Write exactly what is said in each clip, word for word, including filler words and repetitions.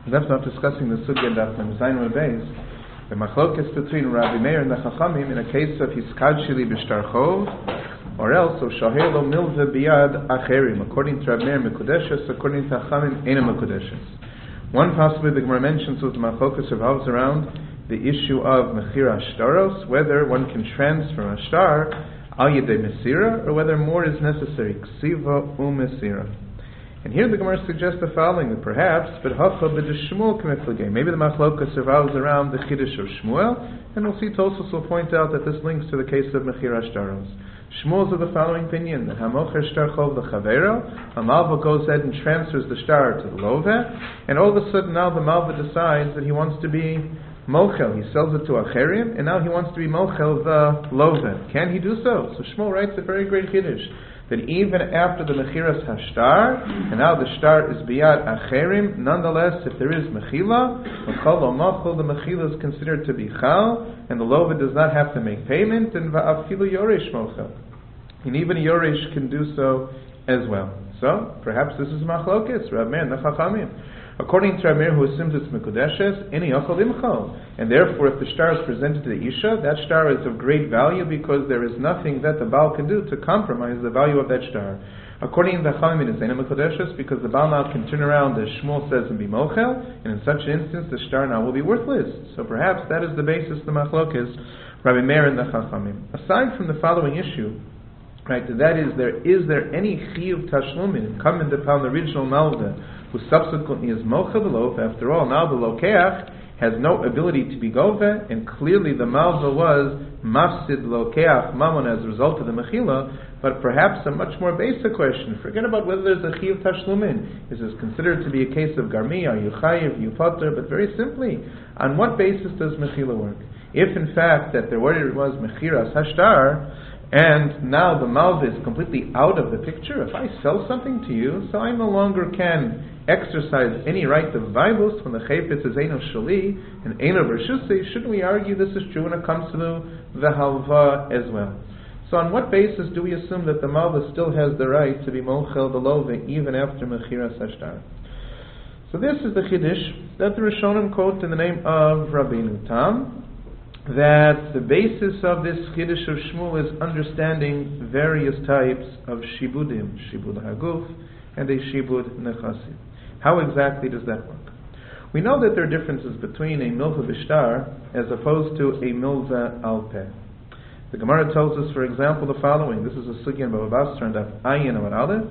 That's not discussing the sugya that from Zayin Beis. The machlokes between Rabbi Meir and the Chachamim in a case of hiskad shili b'shtar chov, or else of shaher lo milve biyad acherim. According to Rabbi Meir, mekudeshes. According to Chachamim, ena mekudeshes. One possibility the Gemara mentions was the machlokes revolves around the issue of mechira shtaros, whether one can transfer a shtar al yedei mesira, or whether more is necessary, ksiva umesira. And here the Gemara suggests the following, that perhaps, but hacha b'deshmuel k'meflagei. Maybe the machlokas revolves around the chiddush of Shmuel, and we'll see Tosfos will point out that this links to the case of mechira shtaros. Shmuel's of the following opinion, that hamocher shtar chov l'chavero, a malva goes ahead and transfers the shtar to the love, and all of a sudden now the malva decides that he wants to be mochel. He sells it to acherim, and now he wants to be mochel the love. Can he do so? So Shmuel writes a very great chiddush, that even after the mechiras hashtar, and now the shtar is biyad acherim, nonetheless, if there is mechila, the mechila is considered to be chal, and the lova does not have to make payment, and va'afilu yoresh mochel. And even a yoresh can do so as well. So, perhaps this is machlokes, Rav Meir and the Chachamim. According to Rav Meir, who assumes it's mekudeshes, any yochel imchal, and therefore, if the shtar is presented to the isha, that shtar is of great value because there is nothing that the baal can do to compromise the value of that shtar. According to the Chachamim, it is ena mekudeshes because the baal now can turn around, as Shmuel says, and be mochel, and in such an instance, the shtar now will be worthless. So perhaps that is the basis of the machlokes, Rabbi Meir and the Chachamim. Aside from the following issue, right, that is, there is there any chiyuv tashlumin incumbent upon the original malva, who subsequently is mocha belof? After all, now the lokeach has no ability to be gove, and clearly the malva was mafsid lokeach mamon as a result of the mechila. But perhaps a much more basic question, forget about whether there's a chiyuv tashlumin. Is this considered to be a case of garmi, are you chayiv, you potter? But very simply, on what basis does mechila work? If in fact that there was mechiras hashtar, and now the malva is completely out of the picture, if I sell something to you, so I no longer can exercise any right of vibus when the chayfetz is eno shali and eno v'rshusi, shouldn't we argue this is true when it comes to the halva as well? So on what basis do we assume that the malva still has the right to be mochel belove even after mechiras hashtar? So this is the chiddush that the Rishonim quote in the name of Rabbeinu Tam, that the basis of this chiddush of Shmuel is understanding various types of shibudim, shibud haguf and a shibud nechasim. How exactly does that work? We know that there are differences between a milva b'shtar as opposed to a milva al peh. The Gemara tells us, for example, the following. This is a sugya in Bava Basra and Ayin Amar Aleph,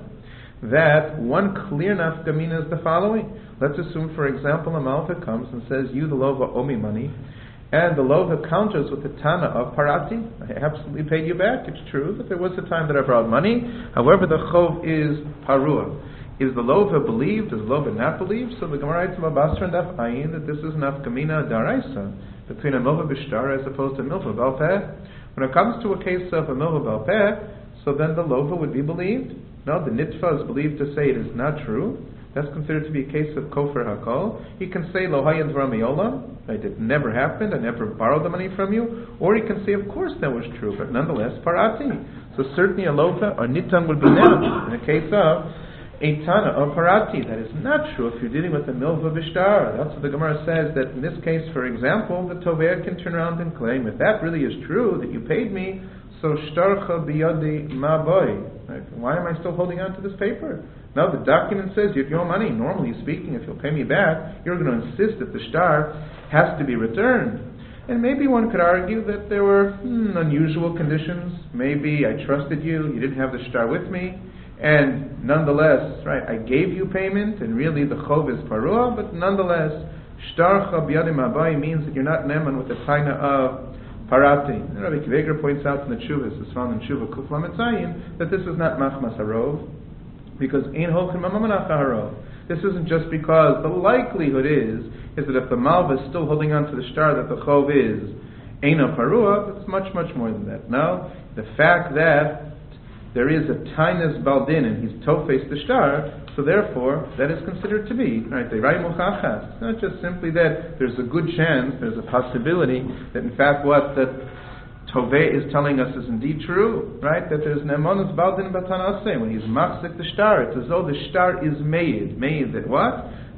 that one clear nafkamina is the following. Let's assume, for example, a malva comes and says, you the lova owe me money, and the lova counters with the tana of parati. I absolutely paid you back. It's true that there was a time that I brought money. However, the chov is parua. Is the lova believed? Is the lova not believed? So the Gemara writes in Basra and Daf Ayin that this is nafkamina daraisa between a milva b'shtar as opposed to a milva b'al peh. When it comes to a case of a milva b'al peh, so then the lova would be believed. No, the nitfa is believed to say it is not true. That's considered to be a case of kofar hakol. He can say lo hayad v'ramiyola, right? It never happened. I never borrowed the money from you. Or he can say, of course that was true, but nonetheless parati. So certainly a lova or nitan would be now in a case of a tana or parati. That is not true if you're dealing with a milva b'shtar. That's what the Gemara says, that in this case, for example, the tovea can turn around and claim, if that really is true, that you paid me, so shtarcha biyadi ma boy. Right? Why am I still holding on to this paper? No, the document says you have your money. Normally speaking, if you'll pay me back, you're going to insist that the shtar has to be returned. And maybe one could argue that there were hmm, unusual conditions. Maybe I trusted you, you didn't have the shtar with me, and nonetheless, right, I gave you payment, and really the chov is parua, but nonetheless, shtarcha b'yadim abai means that you're not neman with the taina of parati. And Rabbi Kiveger points out in the Tshuvas, it's found in Tshuva Kuf Lamed Zayin, that this is not machmas harov, because ein holchin mamamanach harov. This isn't just because the likelihood is is that if the malva is still holding on to the shtar that the chov is eina parua, it's much much more than that. Now, the fact that there is a tainas baldin and he's tofes the shtar, so therefore that is considered to be right. They write muchachas. It's not just simply that there's a good chance, there's a possibility that in fact what that Toveh is telling us is indeed true, right? That there's ne'emonos baldin batanaseh when he's machzik the shtar. It's as though the shtar is made. Made that what?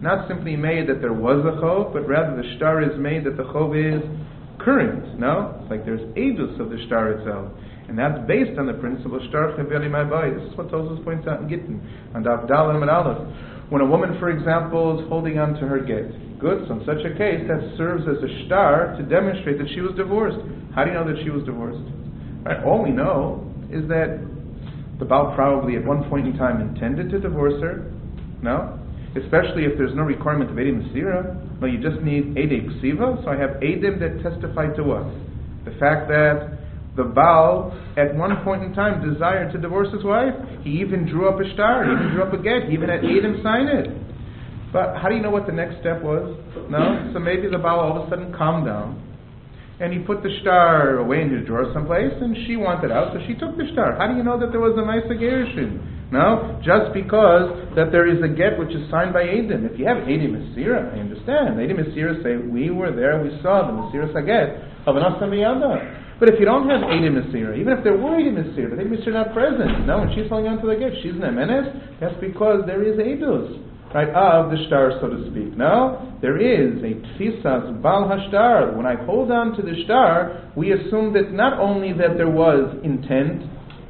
not simply made that there was a chov, but rather the shtar is made that the chov is current. No? It's like there's edus of the shtar itself. And that's based on the principle shtar cheveli my bay. This is what Tosfos points out in Gittin, on Daf Dalet and Aleph. When a woman, for example, is holding on to her get, good, so in such a case, that serves as a shtar to demonstrate that she was divorced. How do you know that she was divorced? Right, all we know is that the Baal probably at one point in time intended to divorce her. No? Especially if there's no requirement of Eidim Mesira. No, you just need Eidei Ksiva. So I have Eidim that testify to what? The fact that the Baal at one point in time desired to divorce his wife. He even drew up a shtar, he even drew up a get, he even had Eidim sign it. But how do you know what the next step was? No? So maybe the Baal all of a sudden calmed down, and he put the shtar away in his drawer someplace, and she wanted out, so she took the shtar. How do you know that there was a Maisa Gerushin? No? Just because that there is a get which is signed by Eidim. If you have Eidim Mesira, I understand. Eidim Mesira say, we were there, we saw the Mesira Saget of an Asam Yada. But if you don't have Eidim Mesira, even if there were Eidim Mesira, but Eidim Mesira not present, no, when she's holding on to the get, she's an Emenes, that's because there is Eidus, right, of the shtar, so to speak. No, there is a Tfisas Bal HaShtar. When I hold on to the shtar, we assume that not only that there was intent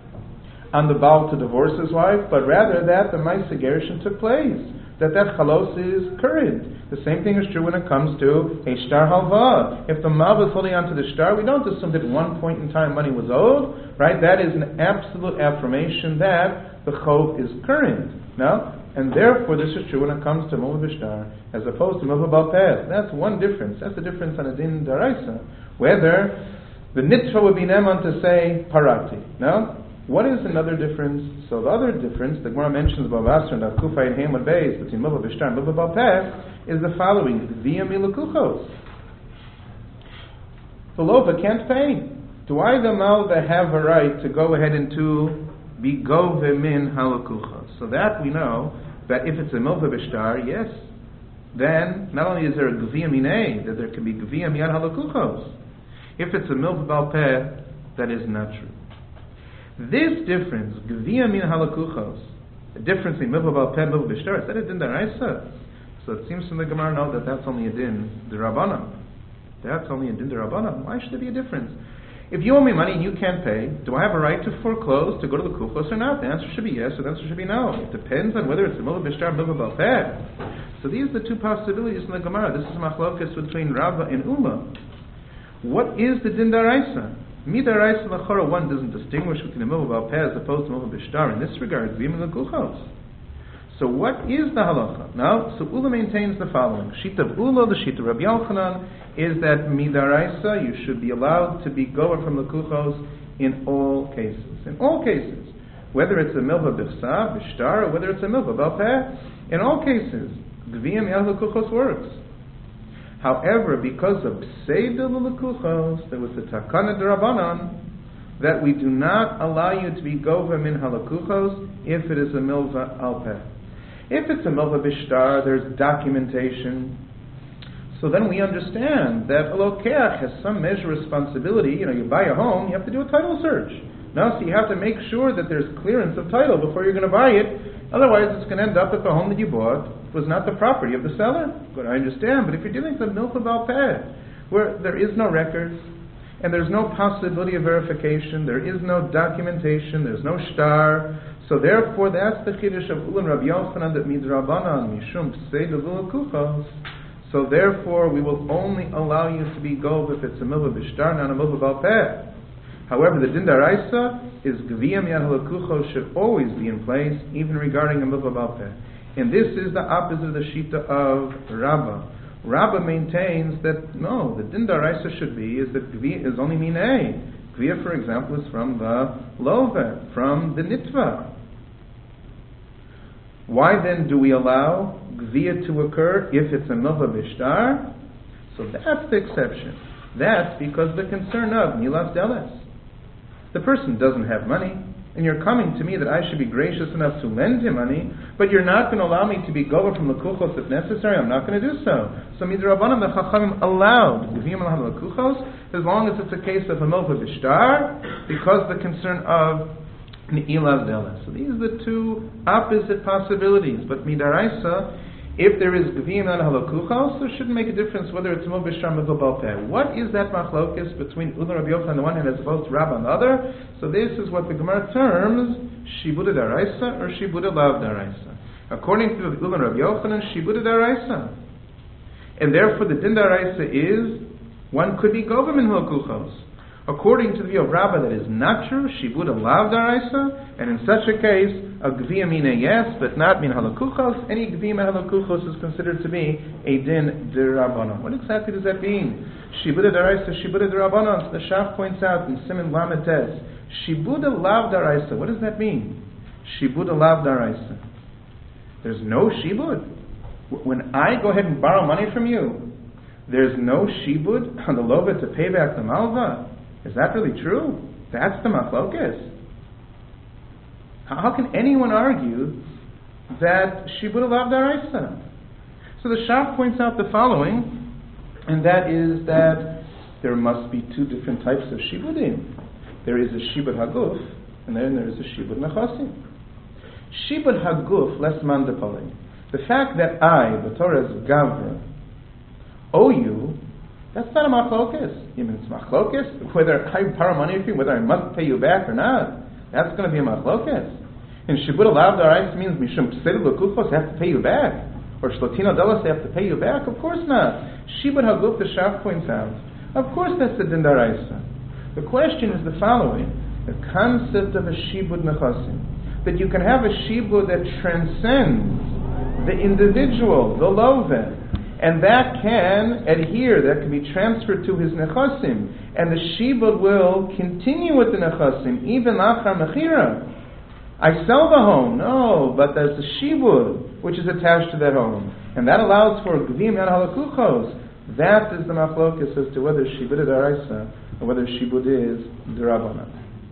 on the Baal to divorce his wife, but rather that the Maisa Gerushin took place, that that chalos is current. The same thing is true when it comes to a shtar halva. If the Mav is holding on to the shtar, we don't assume that at one point in time money was owed, right? That is an absolute affirmation that the chov is current. No? And therefore this is true when it comes to Mulva B'Shtar, as opposed to Mulva B'Alpeh. That's one difference. That's the difference on a din daraisa. Whether the nitva would be neman to say parati. No? What is another difference? So the other difference, the Gemara mentions Bavasra and Akufay and Hamad Beis between Mulva B'Shtar and Mulva B'Alpeh is the following: Via Milakuchos. The Lova can't pay. Do I, the Malva, have a right to go ahead and to be gove min halakuchos? So that we know that if it's a Mulva B'Shtar, yes, then not only is there a Gvia Minei, that there can be Gvia Mian halakuchos. If it's a Mulva B'Alpeh, that is not true. This difference, Gvia Min halakuchos, the difference in Mulva B'Alpeh and Mulva B'Shtar, is that a din daraisa? So it seems from the Gemara now that that's only a din d'Rabbanan. That's only a din d'Rabbanan. Why should there be a difference? If you owe me money and you can't pay, do I have a right to foreclose, to go to the kufos or not? The answer should be yes, or the answer should be no. It depends on whether it's a Mulva B'Shtar or Mulva B'Alpeh. So these are the two possibilities in the Gemara. This is machlokas between Rava and Uma. What is the din d'Araisa? Midaraisa l'chora, one doesn't distinguish between a Mulva B'Alpeh as opposed to Mulva B'Shtar. In this regard, V'im l'kuchos. So what is the halacha? Now, so Ula maintains the following. Shita of Ula, the Shita of Rabbi Yochanan, is that midaraisa, you should be allowed to be goer from the kuchos in all cases. In all cases. Whether it's a milva b'fsa, b'shtar, or whether it's a milva b'alpeh, in all cases, gviyam yal kuchos works. However, because of pseida l'kuchos, there was a takana d'Rabbanan, that we do not allow you to be gover min halakuchos if it is a milva alpeh. If it's a milva b'shtar, there's documentation. So then we understand that a lokeach has some measure of responsibility. You know, you buy a home, you have to do a title search. No, so you have to make sure that there's clearance of title before you're going to buy it. Otherwise, it's going to end up that the home that you bought was not the property of the seller. But I understand. But if you're dealing with a milva b'alpeh, where there is no records, and there's no possibility of verification, there is no documentation, there's no shtar. So therefore, that's the chiddush of Ulan Rabbi Yochanan that means Rabbanan mishum pseida v'lekuchos. So therefore, we will only allow you to be gov if it's a milva b'shtar, not a milva b'alpeh. However, the din daraisa is gviyam yan halekuchos should always be in place, even regarding a milva b'alpeh. And this is the opposite of the shita of Rabbah. Rabbah maintains that no, the din daraisa should be is that gviyah is only minei. Gviyah, for example, is from the love, from the nitva. Why then do we allow gviyah to occur if it's a milva b'shtar? So that's the exception. That's because the concern of milas deles. The person doesn't have money, and you're coming to me that I should be gracious enough to lend him money, but you're not going to allow me to be gover from the kuchos if necessary. I'm not going to do so. So midrabanan the chachamim allowed gviyam al kuchos as long as it's a case of a milva b'shtar, because the concern of ni'ilas deles. So these are the two opposite possibilities. But midaraisa, If there is Gviyim and Halakuchos, so it shouldn't make a difference whether it's Mil Bishtar Mil Bal Peh. What is that machlokes between Ula Rabbi Yochanan on the one hand as opposed to Rabba on the other? So this is what the Gemara terms Shibuda Daraisa or Shibuda Lav Daraisa. According to Ula Rabbi Yochanan, Shibuda Daraisa. And therefore the Din Daraisa is one could be Govim in Halakuchos. According to the view of Rabbah, that is not true. Shibuda Lav Daraisa, and in such a case, a Gviyah Mina yes, but not Min Halakuchos. Any Gviyah Min Halakuchos is considered to be a Din D'Rabbanan. What exactly does that mean? Shibuda Daraisa, Shibuda D'Rabbanan. So the Shach points out in Siman Lamed Tes, Shibuda Lav Daraisa. What does that mean? Shibuda Lav Daraisa. There's no Shibud. When I go ahead and borrow money from you, there's no Shibud on the Lova to pay back the Malva. Is that really true? That's the machlokes. How can anyone argue that Shibuda Lav Daraisa? So the Shach points out the following, and that is that there must be two different types of Shibudim. There is a Shibud Haguf, and then there is a Shibud Nechasim. Shibud Haguf, less mandapale. The fact that I, the Torah's Gavra, owe you, that's not a machlokes. You mean it's machlokes? Whether I borrow money from you, whether I must pay you back or not, that's going to be a machlokes. And Shibud Lav Daraisa means Mishum Pseilu L'Kuchos, I have to pay you back. Or Shlotino Delos, I have to pay you back? Of course not. Shibud Haguf, the Shach points out. Of course that's the Din Daraisa. The question is the following. The concept of a Shibud Nechasim. That you can have a Shibud that transcends the individual, the Loven. And that can adhere, that can be transferred to his nechasim. And the shibud will continue with the nechasim, even achar mechira. I sell the home, no, but there's a shibud, which is attached to that home. And that allows for gvim and halakuchos. That is the machlokes as to whether shibud is daraisa, or whether shibud is d'Rabbanan.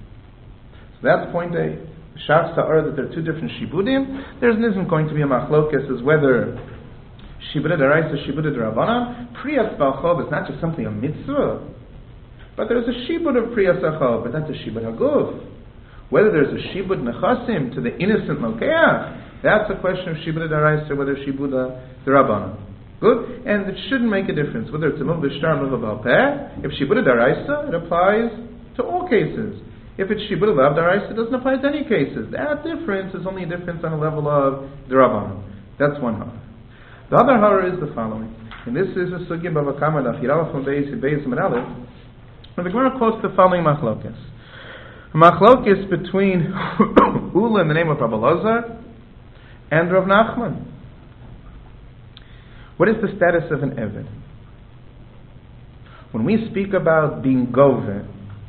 So that's point A. Shach sa'ar that there are two different shibudim. There isn't going to be a machlokes as whether Shibuda Daraisa, Shibuda D'Rabbanan. Priyas Balchov is not just simply a mitzvah, but there's a Shibud of Priyas Achov, but that's a Shibud Haguf. Whether there's a Shibud Nechasim to the innocent Lokeach, that's a question of Shibuda Daraisa, whether Shibuda D'Rabbanan. Good? And it shouldn't make a difference whether it's a Mil Bishtar or Mil Bal Peh. If Shibuda Daraisa, it applies to all cases. If it's Shibuda Lav Daraisa, it doesn't apply to any cases. That difference is only a difference on a level of D'Rabbanan. That's one half. The other horror is the following, and this is a sugya Bava Kama Daf Yiralef from Beis Beis Aleph. And the Gemara quotes the following machlokes. A machlokes between Ula in the name of Rabbi Lazar and Rav Nachman. What is the status of an Eved? When we speak about being Govin,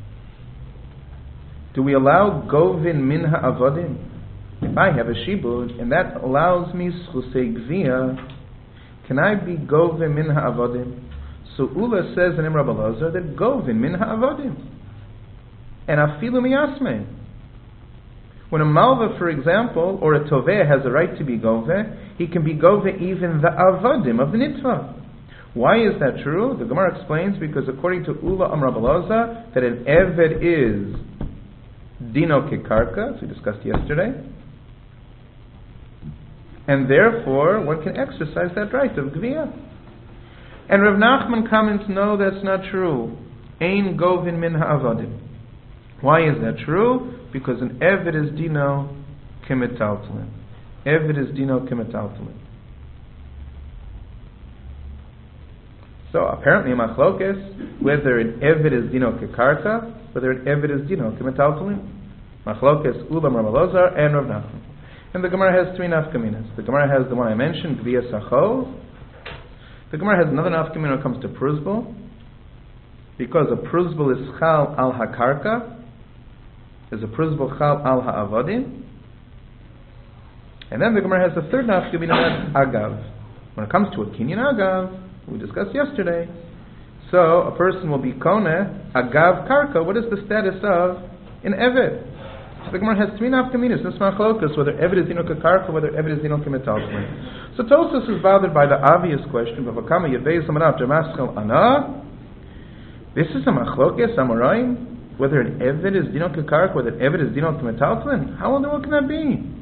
do we allow Govin min ha'avodim? If I have a shibud and that allows me schusei gviyah, can I be govin min ha'avodim? So Ula says in Rabbi Lazar that govin min ha'avodim. And afilu miyasme. When a malva, for example, or a toveh has a right to be goveh, he can be goveh even the avodim of the nitva. Why is that true? The Gemara explains because according to Ula Am Rabbi Lazar, that an eved is dino kekarka, as we discussed yesterday. And therefore, one can exercise that right of Gviyah. And Rav Nachman comments, no, that's not true. Ein govin min ha'avadim. Why is that true? Because an Eved is dino kemetaltalin. Eved is dino kemetaltalin. So apparently, machlokes, whether an Eved is dino kekarka, whether an Eved is dino kemetaltalin. Machlokes Ulam Rav Lazar and Rav Nachman. And the Gemara has three nafkaminas. The Gemara has the one I mentioned, Gviyas Achov. The Gemara has another nafkamina when it comes to pruzbul, because a pruzbul is chal al hakarka, is a pruzbul chal al ha'avadim. And then the Gemara has the third nafkamina, that's agav. When it comes to a kinyan agav, we discussed yesterday. So a person will be koneh agav karka. What is the status of an eved? So the Gemara has three nafkaminas. This machlokas, whether Eved is dino kakarka, whether Eved is dino kemetaltalin. So Tosfos is bothered by the obvious question of Akama Yevei Samanav Jamaschel Ana. This is a machlokas Amoraim, whether an Eved is dino kakarka, whether Eved is dino kemetaltalin. How in the world can that be?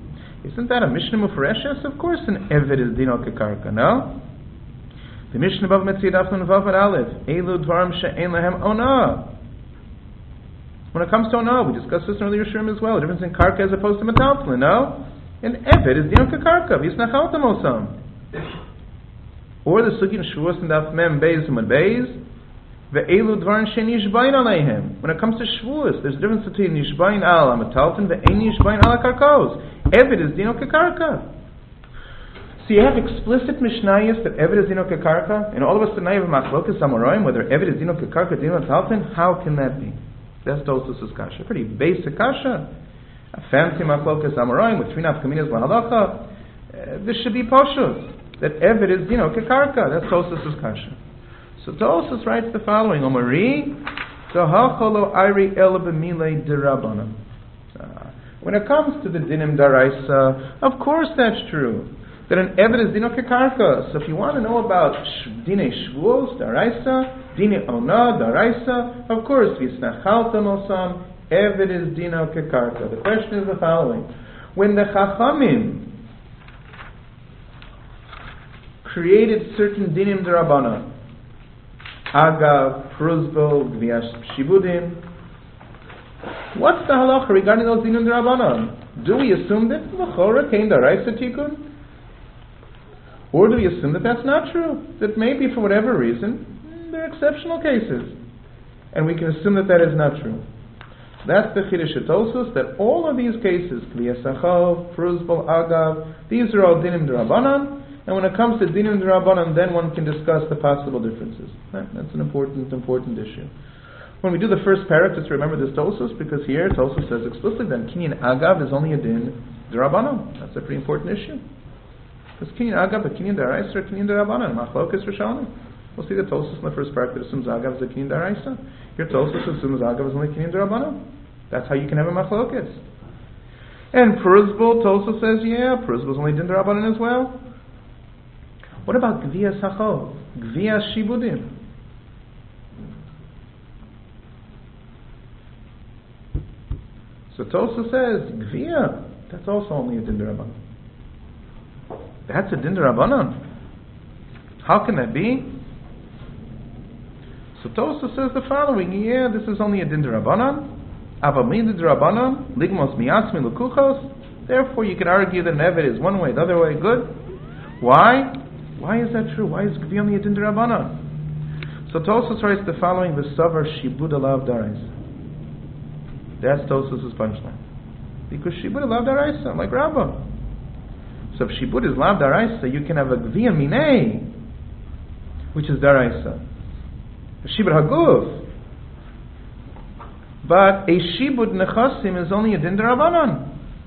Isn't that a Mishnah Mufareshes? Of course an Eved is Dino Kekarka, no? The Mishnah above Metzid Afnun Vav and Aleph, Elu Dvarim She'en Lehem Ona. When it comes to Ona, we discussed this in earlier Shurim as well, the difference in Karka as opposed to Metaltlin, no? An Eved is Dino Kekarka, Visnachaltam Osam. Or the Sugin Shuas and Daf Mem Beis and Beis, Ve'elu Dvarim She'nishbain Aleihem. When it comes to Shavuos, there's a difference between Nishbain Al Metaltlin Ve'en Nishbain Al Karkos. Eved is Dino Kekarka. So you have explicit Mishnayos that Eved is Dino Kekarka, and all of us tonight have Machlokas Amoraim, whether Eved is Dino Kekarka, Dino Metaltlin. How can that be? That's Tosfos' kasha. Pretty basic kasha. A fancy Machlokas Amoraim with three nafkaminas lahalacha. Uh, this should be pashut. That Eved is Dino Kekarka. That's Tosfos' kasha. So Tosfos writes the following: Omari, Zahacholo Iri El B'Milei Dirabanan. When it comes to the dinim daraisa, of course that's true. That an Eved is Dino Kekarka. So if you want to know about Dine Shvuos daraisa, Dine Ona daraisa, of course, Visnachaltam Osam, Eved is Dino Kekarka. The question is the following: when the Chachamim created certain dinim darabanan, Agav, Pruzbel, Gvias Shibudim, what's the halacha regarding those dinim derabanan? Do we assume that l'chora came daraisa tikkun, or do we assume that that's not true? That maybe for whatever reason there are exceptional cases, and we can assume that that is not true. That's the chiddush of Tosfos, that all of these cases, Kliyasachov, Pruzbel, Agav, these are all dinim derabanan. And when it comes to dinim derabanan, then one can discuss the possible differences. Right? That's an important, important issue. When we do the first parak, just remember this Tosfos, because here Tosfos says explicitly that Kinyan Agav is only a din derabanan. That's a pretty important issue. Because Kinyan Agav, a Kinyan daraisa, or Kinyan derabanan, Machlokas Rishonim. We'll see the Tosfos in the first parak that assumes Agav is a Kinyan daraisa. Here Tosfos assumes Agav is only Kinyan derabanan. That's how you can have a Machlokas. And Pruzbel, Tosfos says, yeah, Pruzbel is only din derabanan as well. What about Gvias Hachov? Gvias Shibudim? So Tosfos says, Gvia, that's also only a din derabanan. That's a din derabanan. How can that be? So Tosfos says the following: yeah, this is only a din derabanan. Avamid derabanan, ligmos miasmi lukuchos. Therefore, you can argue that an Eved is one way, the other way, good. Why? Why is that true? Why is Gvia only a din derabanan? So Tosfos writes the following: V'savar shibud alav darais. That's Tosfos' punchline. Because shibud is lav daraisa, like Rabbah. So if shibud is lav daraisa, you can have a gvia minei, which is daraisa. A shibud haguf. But a shibud nechasim is only a din derabanan.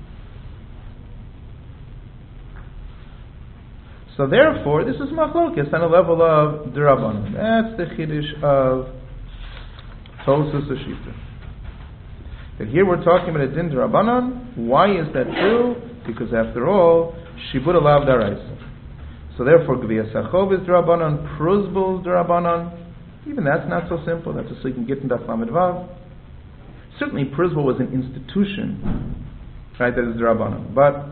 So therefore, this is machlokes on a level of derabanan. That's the chiddush of Tosfos Ashita. That here we're talking about a din derabanan. Why is that true? Because after all, shibud alav daraisa. So therefore, Gvias Hachov is derabanan, Pruzbel is derabanan. Even that's not so simple. That's just so you can get into Lamed Vav. Certainly, Pruzbel was an institution, right? That is derabanan. But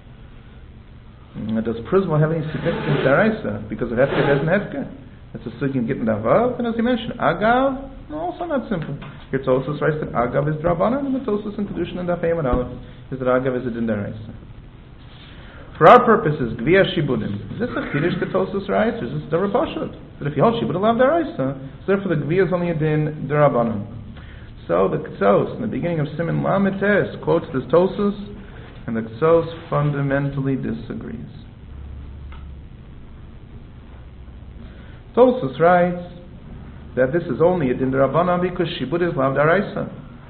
does Pruzbel have any significance daraisa? Because of hefker, it doesn't hefker. That's just so you can get into Vav. And as you mentioned, Agav, also not simple. Here Tosfos writes that Agav is derabanan, and the Tosfos in Kedushin and Daf and Aleph is that Agav is a din daraisa. For our purposes, Gvia Shibudim. Is this a chiddush that Tosfos writes, or is this the Rapashut? That if you hold Shibud alav daraisa, so therefore the Gvia is only a din derabanan. So the Ktsos in the beginning of Siman Lamed Tes quotes this Tosfos, and the Ktsos fundamentally disagrees. Tosfos writes that this is only a din derabanan because shibud is lav daraisa.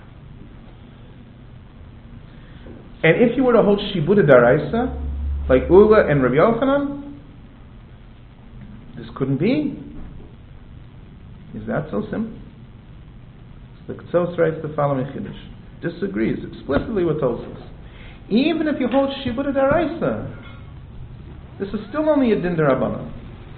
And if you were to hold shibud daraisa, like Ula and Rabbi Yochanan, this couldn't be. Is that so simple? So the Ktsos writes the following chiddush. Disagrees explicitly with Tosfos. Even if you hold shibud daraisa, this is still only a din derabanan.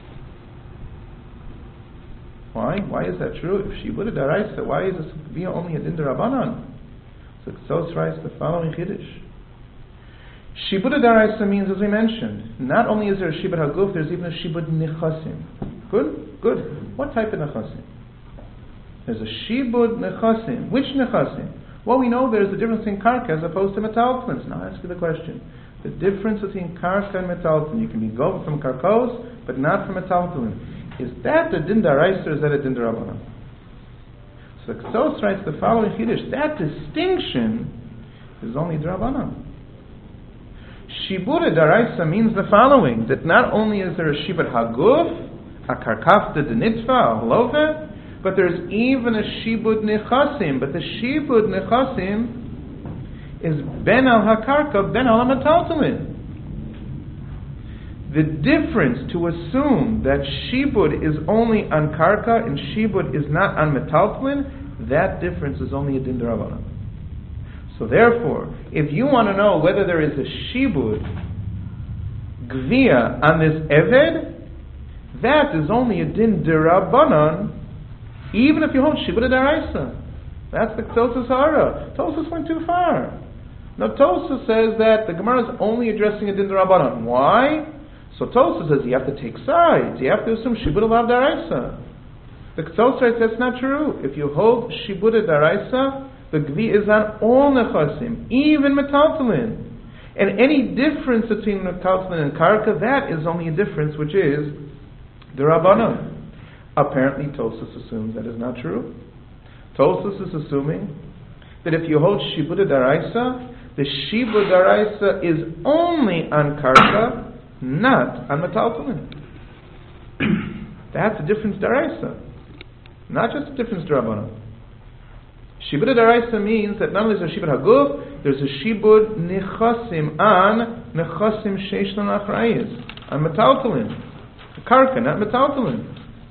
Why? Why is that true? If shibud daraisa, why is this via only a din derabanan? So Ktsos writes the following chiddush: Shibud Daraisa means, as we mentioned, not only is there a Shibud Haguf, there's even a Shibud Nechasim. Good? Good. What type of Nechasim? There's a Shibud Nechasim. Which Nechasim? Well, we know there's a difference in Karka as opposed to Metaltlins. Now, ask you the question. The difference between Karka and Metaltlin. You can be go from Karkos, but not from Metaltlin. Is that a Din Daraisa or is that a Din Darabanan? So Ksos writes the following Chiddush. That distinction is only Darabanan. Shibud Daraisa means the following, that not only is there a Shibud Haguf, a Karkafta Denitva, a Holove, but there's even a Shibud Nechasim. But the Shibud Nechasim is Ben al Hakarka, Ben al Metaltalin. The difference to assume that Shibud is only on Karka and Shibud is not on Metaltalin, that difference is only a Din Darabanan. So therefore, if you want to know whether there is a Shibud Gvia on this Eved, that is only a Din Darabanan, even if you hold Shibud Daraisa. That's the Tosas Hara. Tosas went too far. Now Tosas says that the Gemara is only addressing a Din Darabanan. Why? So Tosas says you have to take sides. You have to assume Shibud Alav Daraisa. The Tosas says that's not true. If you hold Shibud Daraisa, the Gvi is on all Nechasim, even Metaltalin. And any difference between Metaltalin and Karka, that is only a difference which is Darabanan. Apparently Tosas assumes that is not true. Tosas is assuming that if you hold Shibud Daraisa, the Shibud Daraisa is only on Karka, not on Metaltalin. That's a difference Daraisa, not just a difference Darabanan. Shibud Daraisa means that not only is there Shibud Haguf, there's a Shibud Nechasim on Nechasim Sheish Lan Achrayis, on Metaltalin. Karka, not Metaltalin.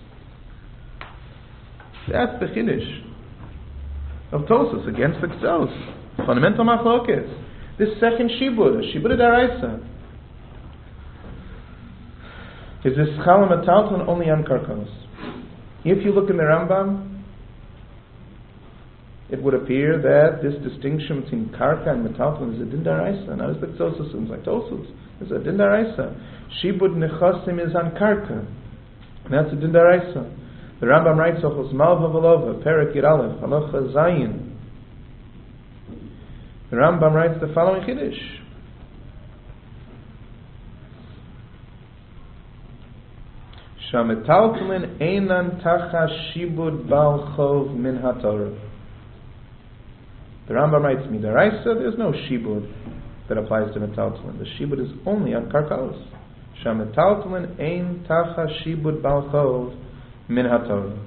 That's the Chiddush of Tosas against the Ksos. Fundamental Machlokes. This second Shibud, Shibud Daraisa, is this Chala Metaltalin only on Karkos. If you look in the Rambam, it would appear that this distinction between Karka and Metaltalin is a Din Daraisa. Now, as the Ksos assumes, like Tosas, it's a Din Daraisa. Shibud Nechasim is on Karka, and that's a Din Daraisa. The Rambam writes, Ochos Malva Velova, Perek Yud Aleph, Halacha Zayin. The Rambam writes the following Chiddush. Shametaltalin einan tacha shibud bal chov min haTorah. The Rambam writes, Midaraisa, there's no shibud that applies to metaltalin. The shibud is only on karkaos. Shametaltalin ein tacha shibud bal chov min haTorah.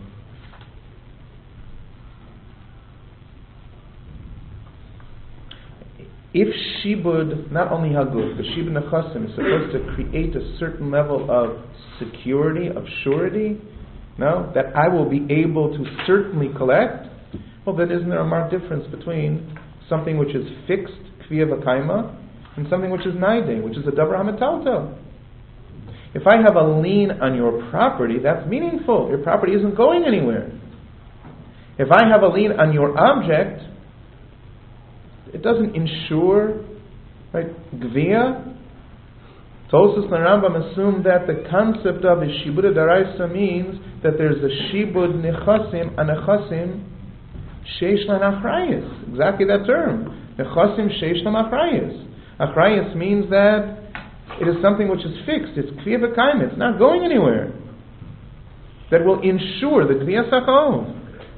If shibud, not only haguf, the shibud nechasim is supposed to create a certain level of security, of surety, no, that I will be able to certainly collect, well then isn't there a marked difference between something which is fixed, kviya v'kaima, and something which is naide, which is a davar hametaltel. If I have a lien on your property, that's meaningful. Your property isn't going anywhere. If I have a lien on your object, it doesn't ensure, right, gvia. Tosas and Rambam assume that the concept of a shibud daraisa means that there's a shibud nechasim, a nechasim sheish lan achrayis. Exactly that term. Nechasim sheish lan achrayis. Achrayis means that it is something which is fixed. It's kviya v'kaim. It's not going anywhere. That will ensure the kviya sakov.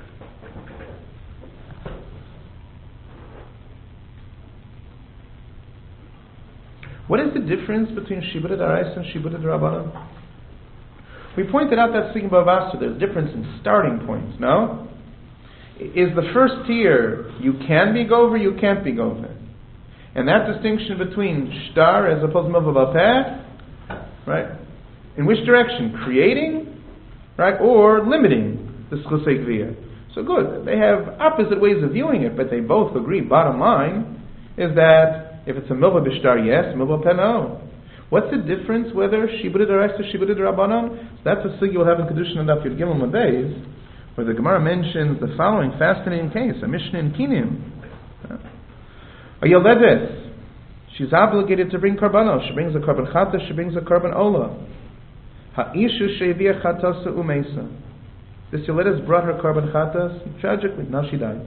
What is the difference between shibud daraisa and shibud darabanan? We pointed out that speaking about Vastu, there's a difference in starting points. No, is the first tier you can be gover, you can't be gover. And that distinction between shtar as opposed to milva, right? In which direction? Creating, right? Or limiting the schusei gvia. So good. They have opposite ways of viewing it, but they both agree. Bottom line is that if it's a milva b'shtar, yes. Milva peh, no. What's the difference whether shibud daraisa or shibud darabanan? So that's a sugi we'll have in Kedushin and Daf Yud Gimel Modeis, where the Gemara mentions the following fascinating case, a Mishnah in Kinim. A Yoledes, she's obligated to bring karbanos. She brings a karban chata, she brings a karban ola. Ha'isha she'ivia chatasa umeisa. This Yoledes brought her karban chatas. Tragically, now she died.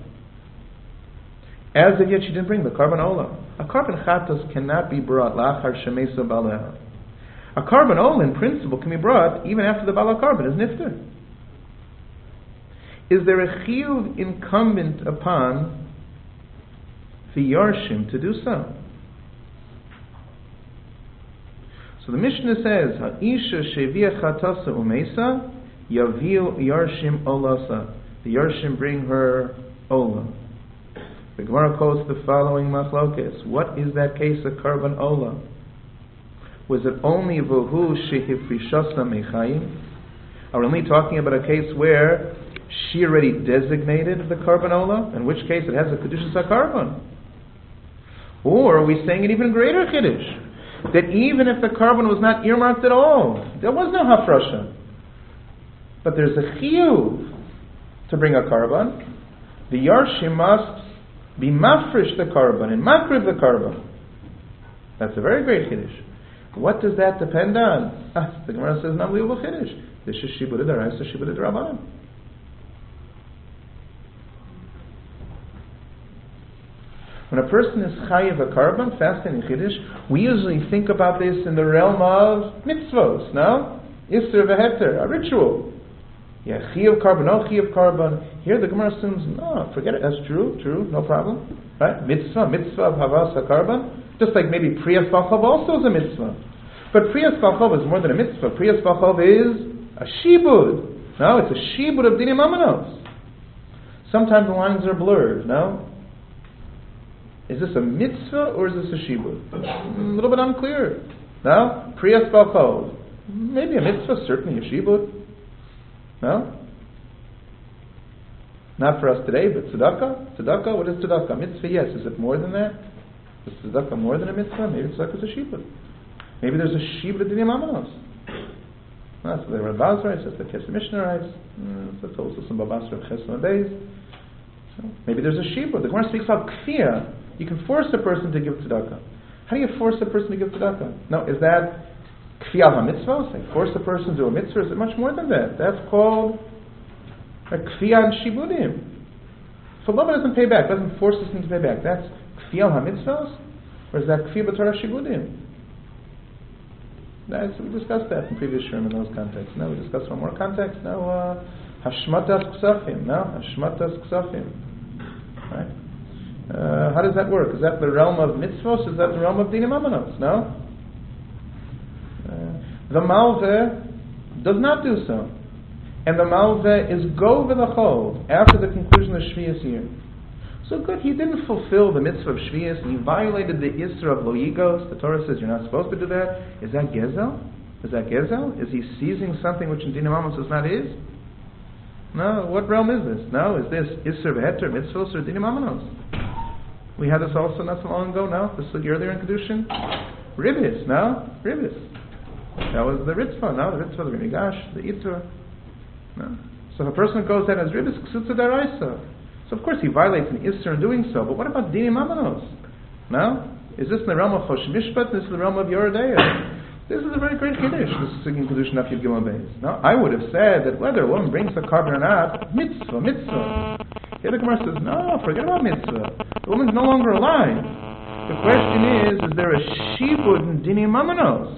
As of yet, she didn't bring the karban ola. A karban chatas cannot be brought lachar shemeisa baleha. A karban ola, in principle, can be brought even after the bala karban is nifter. Is there a chiyuv incumbent upon the yarshim to do so? So the Mishnah says, Ha'isha shevia chatasa umeisa, yavil yarshim olasa. The yarshim bring her ola. The Gemara quotes the following machlokes. What is that case of karban ola? Was it only v'hu shehifrishasa mechayim? Are we only talking about a case where she already designated the karban ola, in which case it has a kedusha sakarban? Or are we saying an even greater chiddush, that even if the karban was not earmarked at all, there was no hafrasha, but there's a chiyuv to bring a karban, the yarshim must be mafresh the karban and makriv the karban. That's a very great chiddush. What does that depend on? Ah, the Gemara says, "Unbelievable chiddush. This is shibud d'oraisa, shibud d'rabbanan." When a person is chayiv a karban, fasting in chiddush, we usually think about this in the realm of mitzvos. No, isser v'heter, a ritual. Yeah, chayiv karban, no chayiv karban. Here the Gemara assumes, no, forget it. That's true, true, no problem. Right? Mitzvah, mitzvah of havas karban. Just like maybe Priyas Balchov also is a mitzvah. But Priyas Balchov is more than a mitzvah. Priyas Balchov is a shibud. No, it's a shibud of dinim amanos. Sometimes the lines are blurred, no? Is this a mitzvah or is this a shibud? A little bit unclear. No? Priyas Balchov. Maybe a mitzvah, certainly a shibud. No? Not for us today, but tzedakah? Tzedakah? What is tzedakah? Mitzvah, yes. Is it more than that? Is tzedakah more than a mitzvah? Maybe tzedakah is a shibud. Maybe there's a shibud of dinim amanos. That's what the Ravaz writes, that's the Kesef Mishnah writes, that's also some Babasra of Chesed Days. Maybe there's a shibud. The Gemara speaks about kfiyah. You can force a person to give tzedakah. How do you force a person to give tzedakah? No, is that kfiyah ha-mitzvah? Like force a person to do a mitzvah? Is it much more than that? That's called a kfiyah and shibudim. So Allah doesn't pay back, doesn't force us to pay back. That's kfiyah ha-mitzvahs? Or is that kfiyah b'torah shibudim? That's, we discussed that in previous Shurim in those contexts. Now we discussed one more context. Now, uh, hashmatas ksafim. Now, hashmatas ksafim. Right? Uh, how does that work? Is that the realm of mitzvos? Is that the realm of dinim amanos? No. Uh, the malveh does not do so, and the malveh is go v'lachol after the conclusion of Shvius year. So good, he didn't fulfill the mitzvah of Shvius, and he violated the Isra of Lo Yigos. The Torah says you're not supposed to do that. Is that Gezel? Is that Gezel? Is he seizing something which in Dinim Amos is not his? No, what realm is this? No, is this Isra v'heter, mitzvos, or Dinim Amos? We had this also not so long ago, no? This was earlier in Kedushin. Ribis, no? Ribis. That was the Ritzvah, no? The Ritzvah, the Rimigash, the Itur. No? So if a person goes out as Ribis, Ksutza Daraisa. So of course he violates an Isser in doing so, but what about Dinim Amanos? No? Is this in the realm of Chosh Mishpat? This is the realm of Yoredeya? This is a very great Kiddush, this is Sigin Kiddush Nafyid Gimel Beis. Now, I would have said that whether a woman brings a carbon or not, mitzvah, mitzvah. Here the Gemara says, no, forget about mitzvah. The woman's no longer alive. The question is, is there a shibud in Dinim Amanos?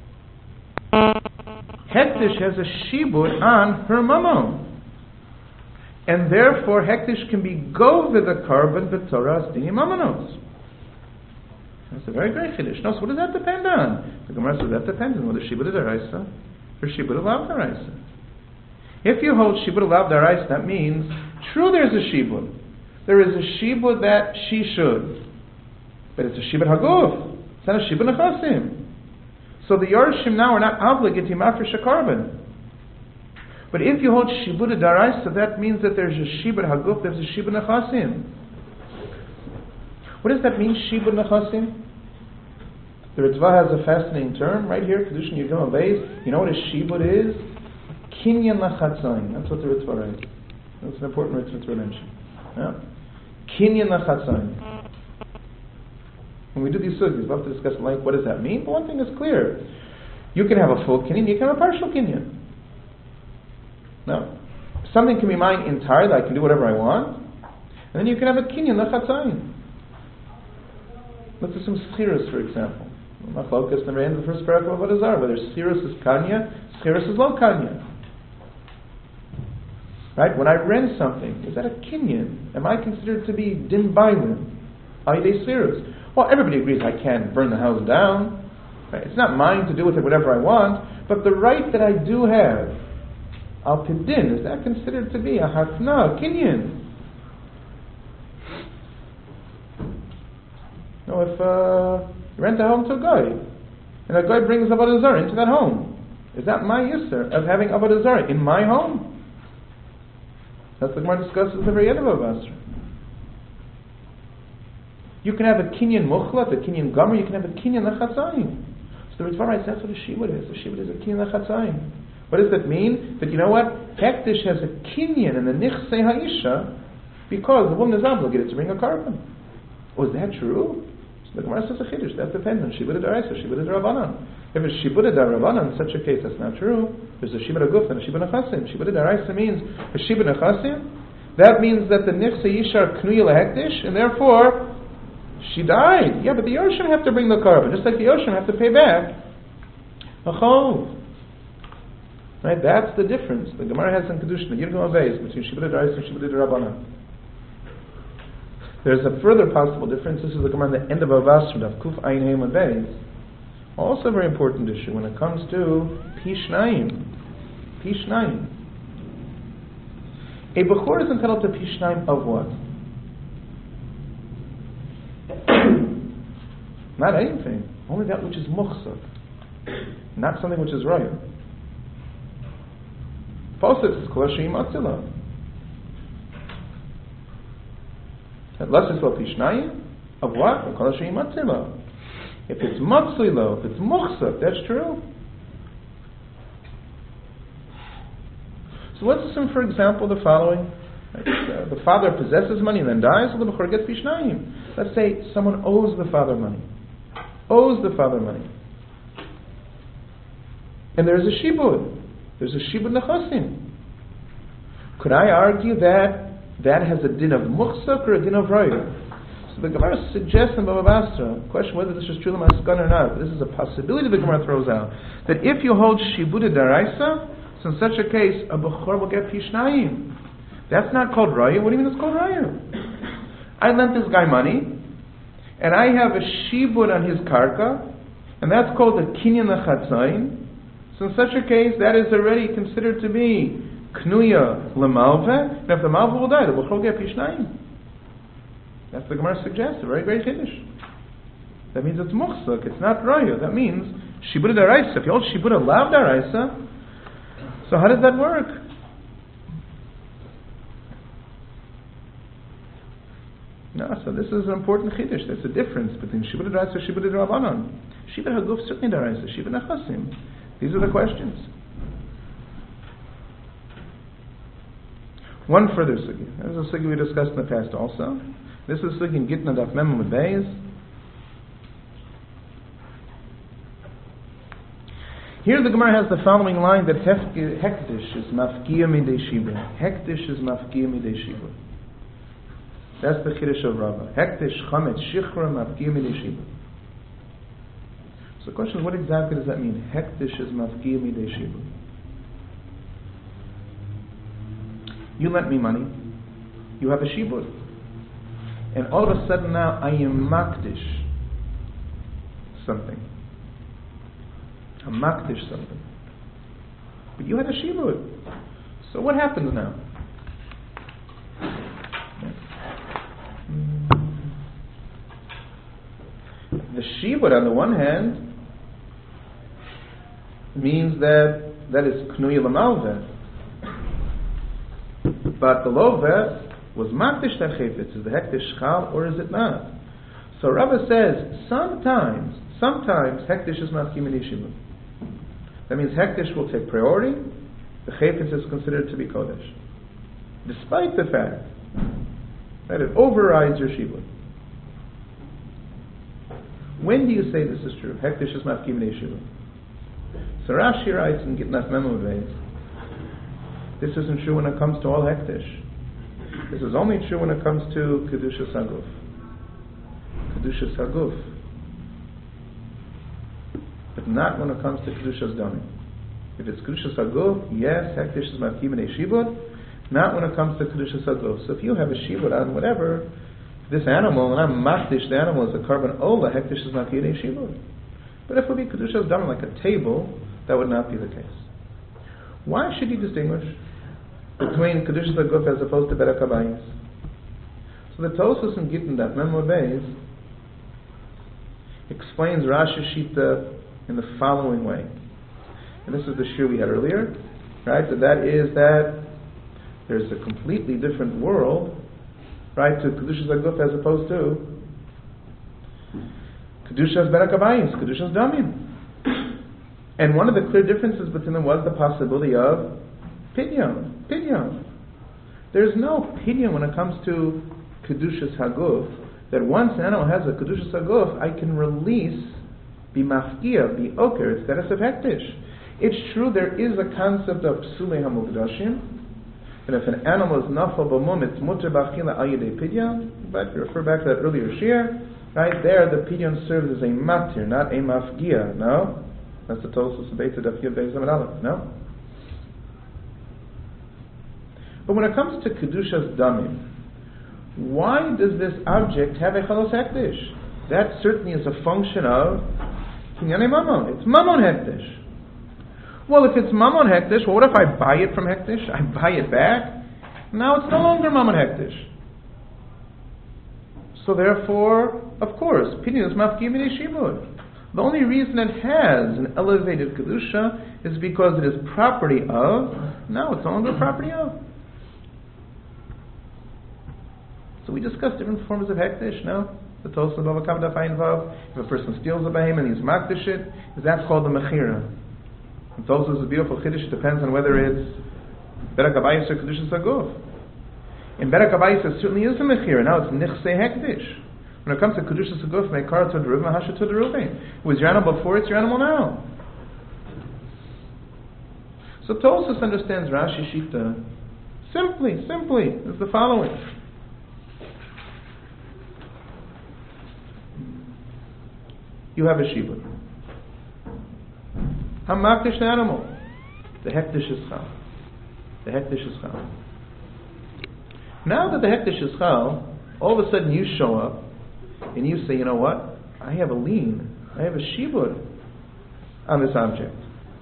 Hektish has a shibud on her mamon. And therefore, hektish can be go with the carbon b'toras dinim amanos. That's a very great chiddush. No, so what does that depend on? The Gemara says that depends on whether shibud is daraisa or shibud alav daraisa. If you hold shibud alav daraisa, that means true there's a shibud. There is a shibud that she should, but it's a shibud haguf. It's not a shibud nechasim. So the Yorshim now are not obligated to mafresh a carbon. But if you hold shibud daraisa, that means that there's a shibud haguf, there's a shibud nechasim. What does that mean, shibud nechasim? The Ritva has a fascinating term right here, Kedushin Yigdom Beis. You know what a shibud is? Kinyan lachatzayin. That's what the Ritva writes. That's an important Ritva to mention. Yeah? Kinyan lachatzayin. When we do these sugyas, we love to discuss like what does that mean. But one thing is clear: you can have a full kinyan, you can have a partial kinyan. No, something can be mine entirely. I can do whatever I want, and then you can have a kinyan lechatzayin. Let's assume schirus, for example. Machlokas never ends the first paragraph of what is our whether schirus is kanya, schirus is lo kanya. Right? When I rent something, is that a kinyan? Am I considered to be din bailin? Ayidei schirus? Well, everybody agrees I can't burn the house down. Right? It's not mine to do with it whatever I want, but the right that I do have, al pidin, is that considered to be a hatna, a kinyan? No, if uh, you rent a home to a guy, and a guy brings Avodah Zarah into that home, is that my yisur of having Avodah Zarah in my home? That's what Gemara discusses at the very end of Avasra. You can have a kinyan muchlat, a kinyan gomer, you can have a kinyan lechatzayim. So the Ritva writes that's what a shibud is. A shibud is a kinyan lechatzayim. What does that mean? That you know what? Hektish has a kinyan in the nichsei ha'isha because the woman is obligated to bring a carbon. Oh, is that true? So the Gemara says a chiddush. That depends on shibud d'oraisa, shibud d'rabanan. If it's shibud d'rabanan, in such a case, that's not true. There's a shibud d'guf and a shibud d'chasim. Shibud d'oraisa means a shibud d'chasim. That means that the nichsei isha are knuya lehektish, and therefore she died. Yeah, but the Yoshim have to bring the carbon, just like the Yoshim have to pay back a chov. Right? That's the difference. The Gemara has in Kedushin, the Yirgum Aveis, between shibud d'oraisa and shibud d'rabanan. There's a further possible difference. This is the Gemara at the end of Avasra, of Kuf Ayin Heim Aveis. Also a very important issue when it comes to Pishnayim. Pishnayim. A Bechor is entitled to Pishnayim of what? Not anything. Only that which is Muchsav. Not something which is Raya. Posuk is Kol Sheyim Atzila. Unless it's lo pishnayim of what? If it's matzli lo, if it's muchsav, that's true. So let's assume, for example, the following: right? uh, the father possesses money and then dies, so the bechor gets pishnayim. Let's say someone owes the father money, owes the father money, and there's a shibud. There's a shibud nechasim. Could I argue that that has a din of muchsak or a din of raya? So the Gemara suggests in Bava Basra, question whether this is true l'maskan or not. This is a possibility the Gemara throws out, that if you hold shibud daraisa, so in such a case a bechor will get pishnayim. That's not called raya. What do you mean it's called raya? I lent this guy money, and I have a shibud on his karka, and that's called a kinyan lechatzayin. So in such a case, that is already considered to be Knuya lemalve, and if the malve will die, the bechor will get pishnayim. That's the Gemara suggests, a very great chiddush. That means it's muchsak, it's not raya. That means shibud daraisa. If you hold shibud lav daraisa, so how does that work? No, so this is an important chiddush. There's a difference between shibud daraisa and shibud d'rabanan. Shibud haguf certainly daraisa, shibud nechasim. These are the questions. One further sugi. This is a sugi we discussed in the past also. This is sugi in Gitna Daf Mem with Beis. Here the Gemara has the following line that Hektish is mafkiya midei shibud. Hektish is mafkiya midei shibud. That's the chiddush of Rava. Hektish chametz shichra mafkiya midei shibud. So the question is, what exactly does that mean? Hektish is mafkiya midei shibud. You lent me money, you have a shibud, and all of a sudden now I am makdish something. I'm makdish something. But you had a shibud. So what happens now? The shibud on the one hand means that that is knuya l'malveh. But the loveh was makdish that chayfetz. Is the hektish chal or is it not? So Rava says sometimes, sometimes hektish is mafkim inishim. That means hektish will take priority. The chayfetz is considered to be kodesh, despite the fact that it overrides your shibud. When do you say this is true? Hektish is mafkim b'nei yeshiva. So Rashi writes in Gitnas Memavez, this isn't true when it comes to all hektish. This is only true when it comes to Kedushas Haguf. Kedushas Haguf. But not when it comes to Kedushas Damim. If it's Kedushas Haguf, yes, hektish is mafkim b'nei shibud. Not when it comes to Kedushas Haguf. So if you have a shibud on whatever, this animal, and I'm makdish the animal as a carbon ola, hektish is mafkim b'nei shibud. But if it would be Kedushas Damim like a table, that would not be the case. Why should you distinguish between Kedushas Haguf as opposed to Berek Habayis? So the Tosfos in Gittin Daf Mem Beis explains Rashi Shita in the following way. And this is the shir we had earlier, right? So that is that there's a completely different world, right, to Kedushas Haguf as opposed to Kedushas Berek Habayis, Kedushas Damim. And one of the clear differences between them was the possibility of Pidyon. Pidyon. There's no Pidyon when it comes to Kedushas Haguf, that once an animal has a Kedushas Haguf, I can release, be mafkia, be oker, it's status of hektish. It's true there is a concept of Psulei HaMukdashim, and if an animal is nafal b'mum, it's muter b'achila al yedei Pidyon, but if you refer back to that earlier shir, right there the Pidyon serves as a matir, not a mafgia, no? That's the Tosfos Beit of Yud Beis Amud Aleph, no? But when it comes to Kedushas Damim, why does this object have a chalos hektish? That certainly is a function of Kinyanei Mamon. It's Mamon hektish. Well, if it's Mamon hektish, well, what if I buy it from hektish? I buy it back? Now it's no longer Mamon hektish. So therefore, of course, Pidyon is mafkim b'nei shibud. The only reason it has an elevated Kedusha is because it is property of, now it's no longer property of. So we discussed different forms of hektish, no? The Tosfos Bava Kama Daf Ayin Vav. If a person steals a behem and he's makdish it, is that called the mechira? The Tosfos is a beautiful chiddush. It depends on whether it's Berek Habayis or Kedushas Haguf. In Berek Habayis it certainly is a mechira. Now it's nichsei hektish. When it comes to Kedushas Haguf, meikar to deruv, mahasha to deruvin. It was your animal before, it's your animal now. So Tosfos understands Rashi Shita simply, simply, is the following. You have a shibud. Hamakdish the animal. The hektish is chal. The hektish is chal. Now that the hektish is chal, all of a sudden you show up and you say, you know what? I have a lien. I have a shibud on this object.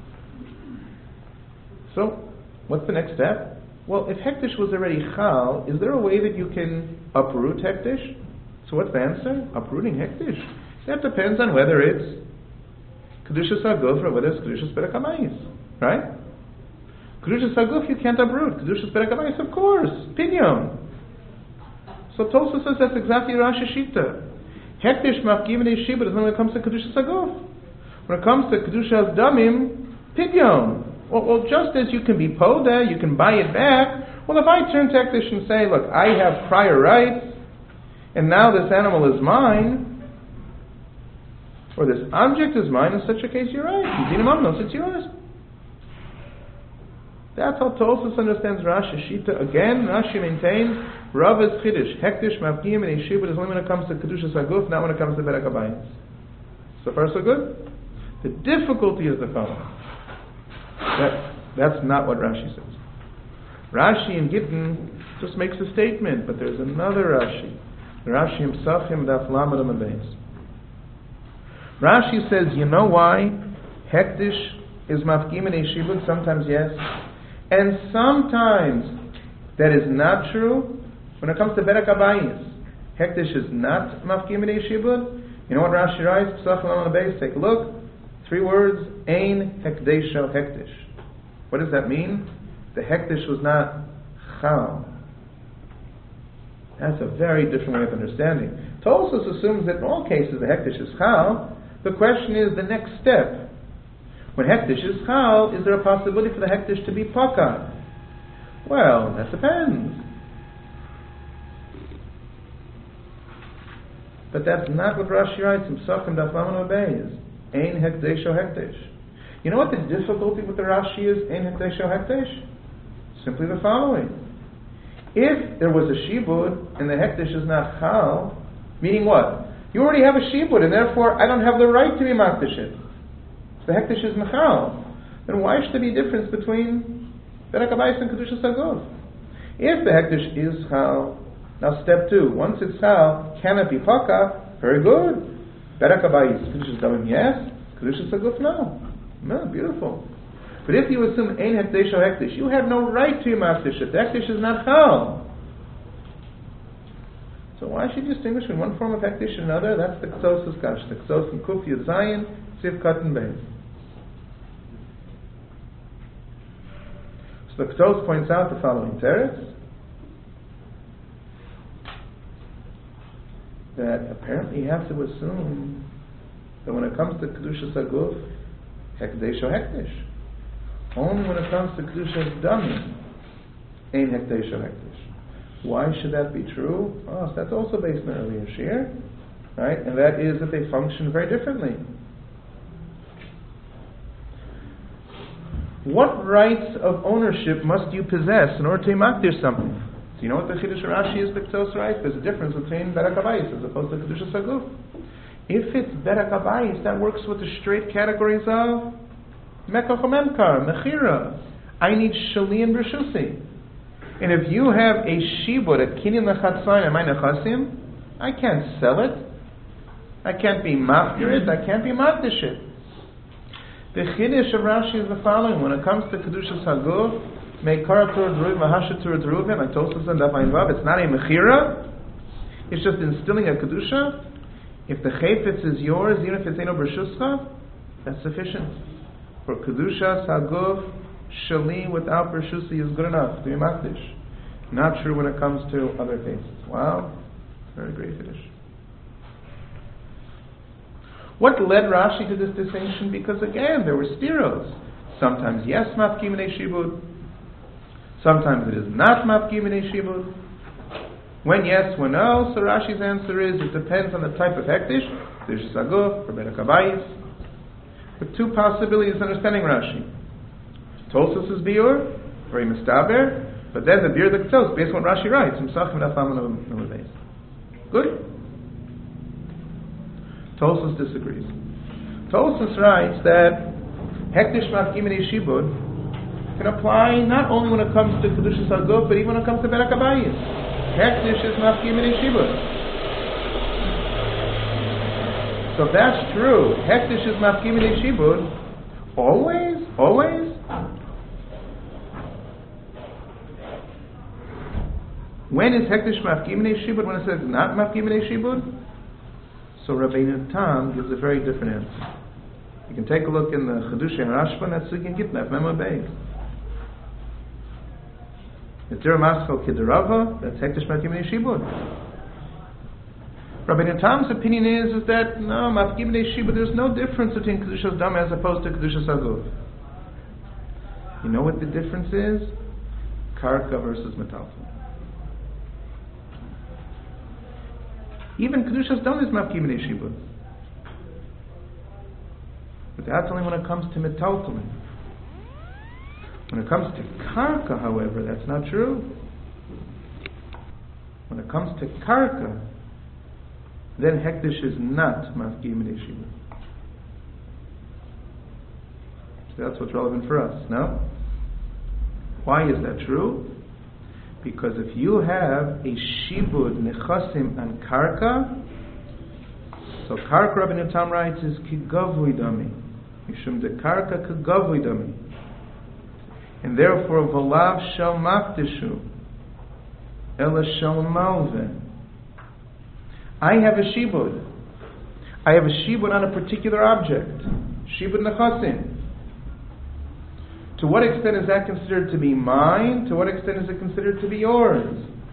So, what's the next step? Well, if hektish was already chal, is there a way that you can uproot hektish? So what's the answer? Uprooting hektish. That depends on whether it's Kedushas Haguf or whether it's Kedushas Berek Habayis. Right? Kedushas Haguf you can't uproot. Kedushas Berek Habayis, of course. Pidyon. So Tosfos says that's exactly Rashi Shita. Hektish mafkim b'nei shibud is when it comes to Kedushas Haguf. When it comes to Kedushas Damim, Pidyon. Well, well, just as you can be poda, you can buy it back. Well, if I turn to hektish and say, look, I have prior rights, and now this animal is mine, or this object is mine, in such a case you're right. You did him up, no, it's yours. That's how Tosfos understands Rashi Shita. Again, Rashi maintains Rav is Chiddush. Hektish mafkim b'nei shibud is only when it comes to Kedushas Haguf, not when it comes to Berek Habayis. So far so good? The difficulty is the following. That, that's not what Rashi says. Rashi in Gittin just makes a statement, but there's another Rashi. Rashi himself, him daf lamed amud beis. Rashi says, you know why hektish is mafkim b'nei shibud? Sometimes yes, and sometimes that is not true. When it comes to Berek Habayis, hektish is not mafkim b'nei shibud. You know what Rashi writes? Pesach on the base. Take a look. Three words: ein hekdesho hektish. What does that mean? The hektish was not chal. That's a very different way of understanding. Tosfos assumes that in all cases the hektish is chal. The question is the next step. When hektish is chal, is there a possibility for the hektish to be pakad? Well, that depends. But that's not what Rashi writes in Pesachim Daf Lamed Beis. Ein hekdesh o hekdesh. You know what the difficulty with the Rashi is? Ein hekdesh o hekdesh. Simply the following: if there was a shibud and the hekdesh is not chal, meaning what? You already have a shibud, and therefore I don't have the right to be makdish it. The hekdesh is mechal. Then why should there be a difference between Berek Habayis and Kedushas HaGuf? If the hekdesh is chal, now step two, once it's chal, can it be paka? Very good. Berek Habayis, Kedushas Damim, yes. Kedushas HaGuf, no. No, beautiful. But if you assume ein hekdesh or hekdesh, you have no right to be makdish it. The hekdesh is not chal. So why should you distinguish between one form of hekdesh and another? That's the Ksos Kash. The Ksos and Kuf Yud Zayin, Siv Katan Beis. So the Ksos points out the following teretz, that apparently you have to assume that when it comes to Kedushas HaGuf, hekdesh or hekdesh. Only when it comes to Kedushas Damim, ain't hekdesh or hekdesh. Why should that be true? Oh, so that's also based on earlier shir, right? And that is that they function very differently. What rights of ownership must you possess in order to makdir something? So you know what the Chiddush Rashi is, the Ktos writes? There's a difference between Berek Habayis as opposed to Kedushas HaGuf. If it's Berek Habayis, that works with the straight categories of Mekach Memkar, Mechira. I need Shali and B'Shusi. And if you have a shibud, a kinyan lechatzayin, and my nechasim, I can't sell it. I can't be mafkir it. I can't be makdish it. The chiddush of Rashi is the following: when it comes to Kedushas HaGuf, meikar tur d'ruv, mahashet tur d'ruvim, like Tosfos and Daf Ayin Vav, it's not a mechira. It's just instilling a kedusha. If the chayfetz is yours, even if it's eno b'rshuscha, that's sufficient. For Kedushas HaGuf, Shali without Bershusi is good enough to be makdish. Not true when it comes to other cases. Wow, very great Kiddush. What led Rashi to this distinction? Because again, there were stiros. Sometimes yes, mafkim b'nei shibud. Sometimes it is not mafkim b'nei shibud. When yes, when no. So Rashi's answer is it depends on the type of hektish. Kedushas HaGuf or Berek Habayis. With two possibilities understanding Rashi. Tosfos is biur, very mistaber, but then the biur the Ktos, based on what Rashi writes, good. Tosfos disagrees. Tosfos writes that hektish mafkim b'nei shibud can apply not only when it comes to Kedushas HaGuf, but even when it comes to Berek Habayis. Hektish is mafkim b'nei shibud. So if that's true, hektish is mafkim b'nei shibud, always, always. When is hektish mafkim b'nei shibud? When it says not mafkim b'nei shibud? So Rabbeinu Tam gives a very different answer. You can take a look in the Chedushei HaRashba, that's Sugin Gitnaf, Memo Beis. Netir Maschal Kiderava, that's hektish mafkim b'nei shibud. Rabbeinu Tam's opinion is, is that no, mafkim b'nei shibud, there's no difference between Kedushas Dam as opposed to Kedushas HaGuf. You know what the difference is? Karka versus metalton. Even Kedushas Dam is mafkim b'nei shibud. But that's only when it comes to metalton. When it comes to Karka, however, that's not true. When it comes to Karka, then hektish is not mafkim b'nei shibud. So that's what's relevant for us, no? Why is that true? Because if you have a shibud nechasim and karka, so karka Rabbeinu Tam writes is kigavui dami, mishum de karka kigavui dami, and therefore v'lav shel makdishu, ela shel malveh. I have a shibud. I have a shibud on a particular object, shibud nechasim. To what extent is that considered to be mine? To what extent is it considered to be yours?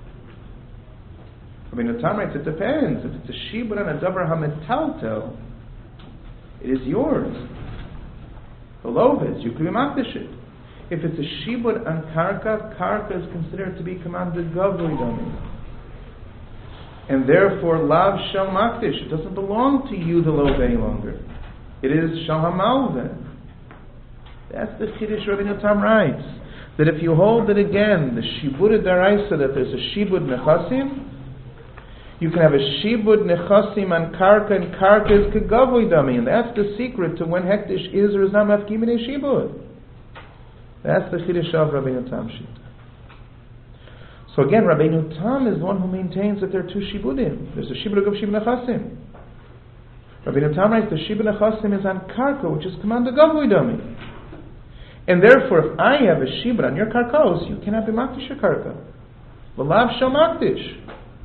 I mean, the Tam writes, it depends. If it's a shibud and a davar hametaltel, it is yours. The lovis, you can be makdish it. If it's a shibud and karka, karka is considered to be commanded gavli dami. And therefore, lav shel makdish, it doesn't belong to you, the love, any longer. It is shel hamalveh. That's the Chiddush Rabbeinu Tam writes. That if you hold it again, the shibud daraisa, that there's a shibud nechasim, you can have a shibud nechasim on karka, and karka is kegavoy dami, and that's the secret to when hektish is or is not mafkim in a shibud. That's the Chiddush of Rabbeinu Tam Shita. So again, Rabbeinu Tam is the one who maintains that there are two shibudim. There's a shibud of shibud nechasim. Rabbeinu Tam writes the shibud nechasim is on karka, which is command kegavoy dami. And therefore, if I have a shibud on your karkos, you cannot be makdish your karka. V'lav shel makdish.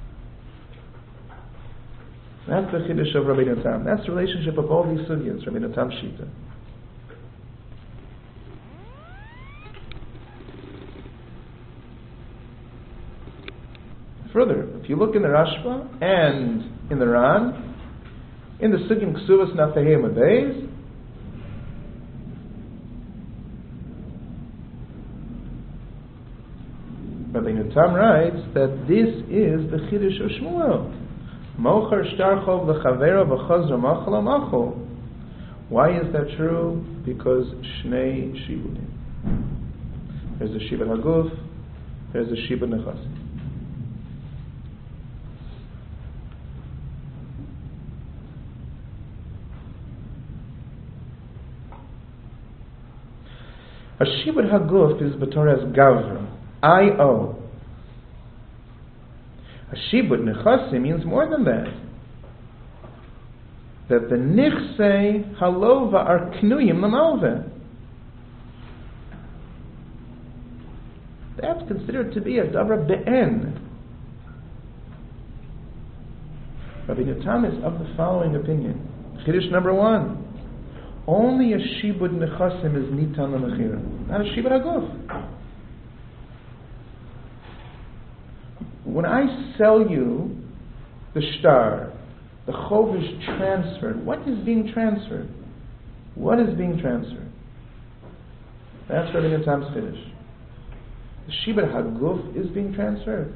That's the Chiddush of Rabbeinu Tam. That's the relationship of all these sugyas, Rabbeinu Tam Shita. Further, if you look in the Rashba and in the Ran, in the Sugim Ksuvas Nafehim Abeis, Rabbeinu Tam writes that this is the Chiddush of Shmuel. Mocher shtarchov lechavero v'chazra machal machal. Why is that true? Because shnei shibudim. There's a shibud haguf, there's a shibud nechasim. A shibud haguf is b'toras gavra. I owe. A shibud nechasim means more than that. That the nichsei halova are knuyim l'malveh. That's considered to be a davar be'en. Rabbeinu Tam is of the following opinion. Chiddush number one. Only a shibud nechasim is nitan l'mechira, not a shibud haguf. When I sell you the shtar, the chov is transferred. What is being transferred? What is being transferred? That's Rabbeinu Tam's Chiddush. The shibud haguf is being transferred.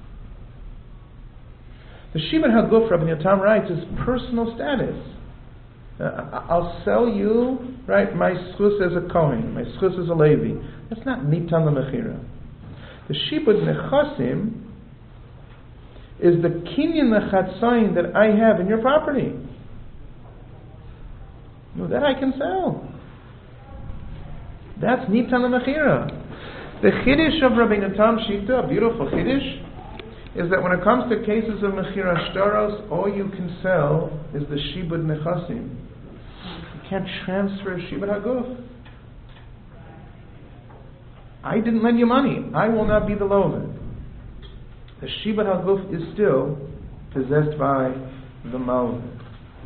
The shibud haguf, Rabbeinu Tam writes, is personal status. Uh, I'll sell you, right, my schus as a Kohen, my schus as a Levi. That's not nitan l'mechira. The shibud nechasim is the kinyan lechatzayin that I have in your property. No, that I can sell. That's nitan l'mechira. The chiddush of Rabbeinu Tam Shita, a beautiful chiddush, is that when it comes to cases of mechira shtaros, all you can sell is the shibud nechasim. You can't transfer a shibud haguf. I didn't lend you money. I will not be the lover. The shibud haguf is still possessed by the malveh.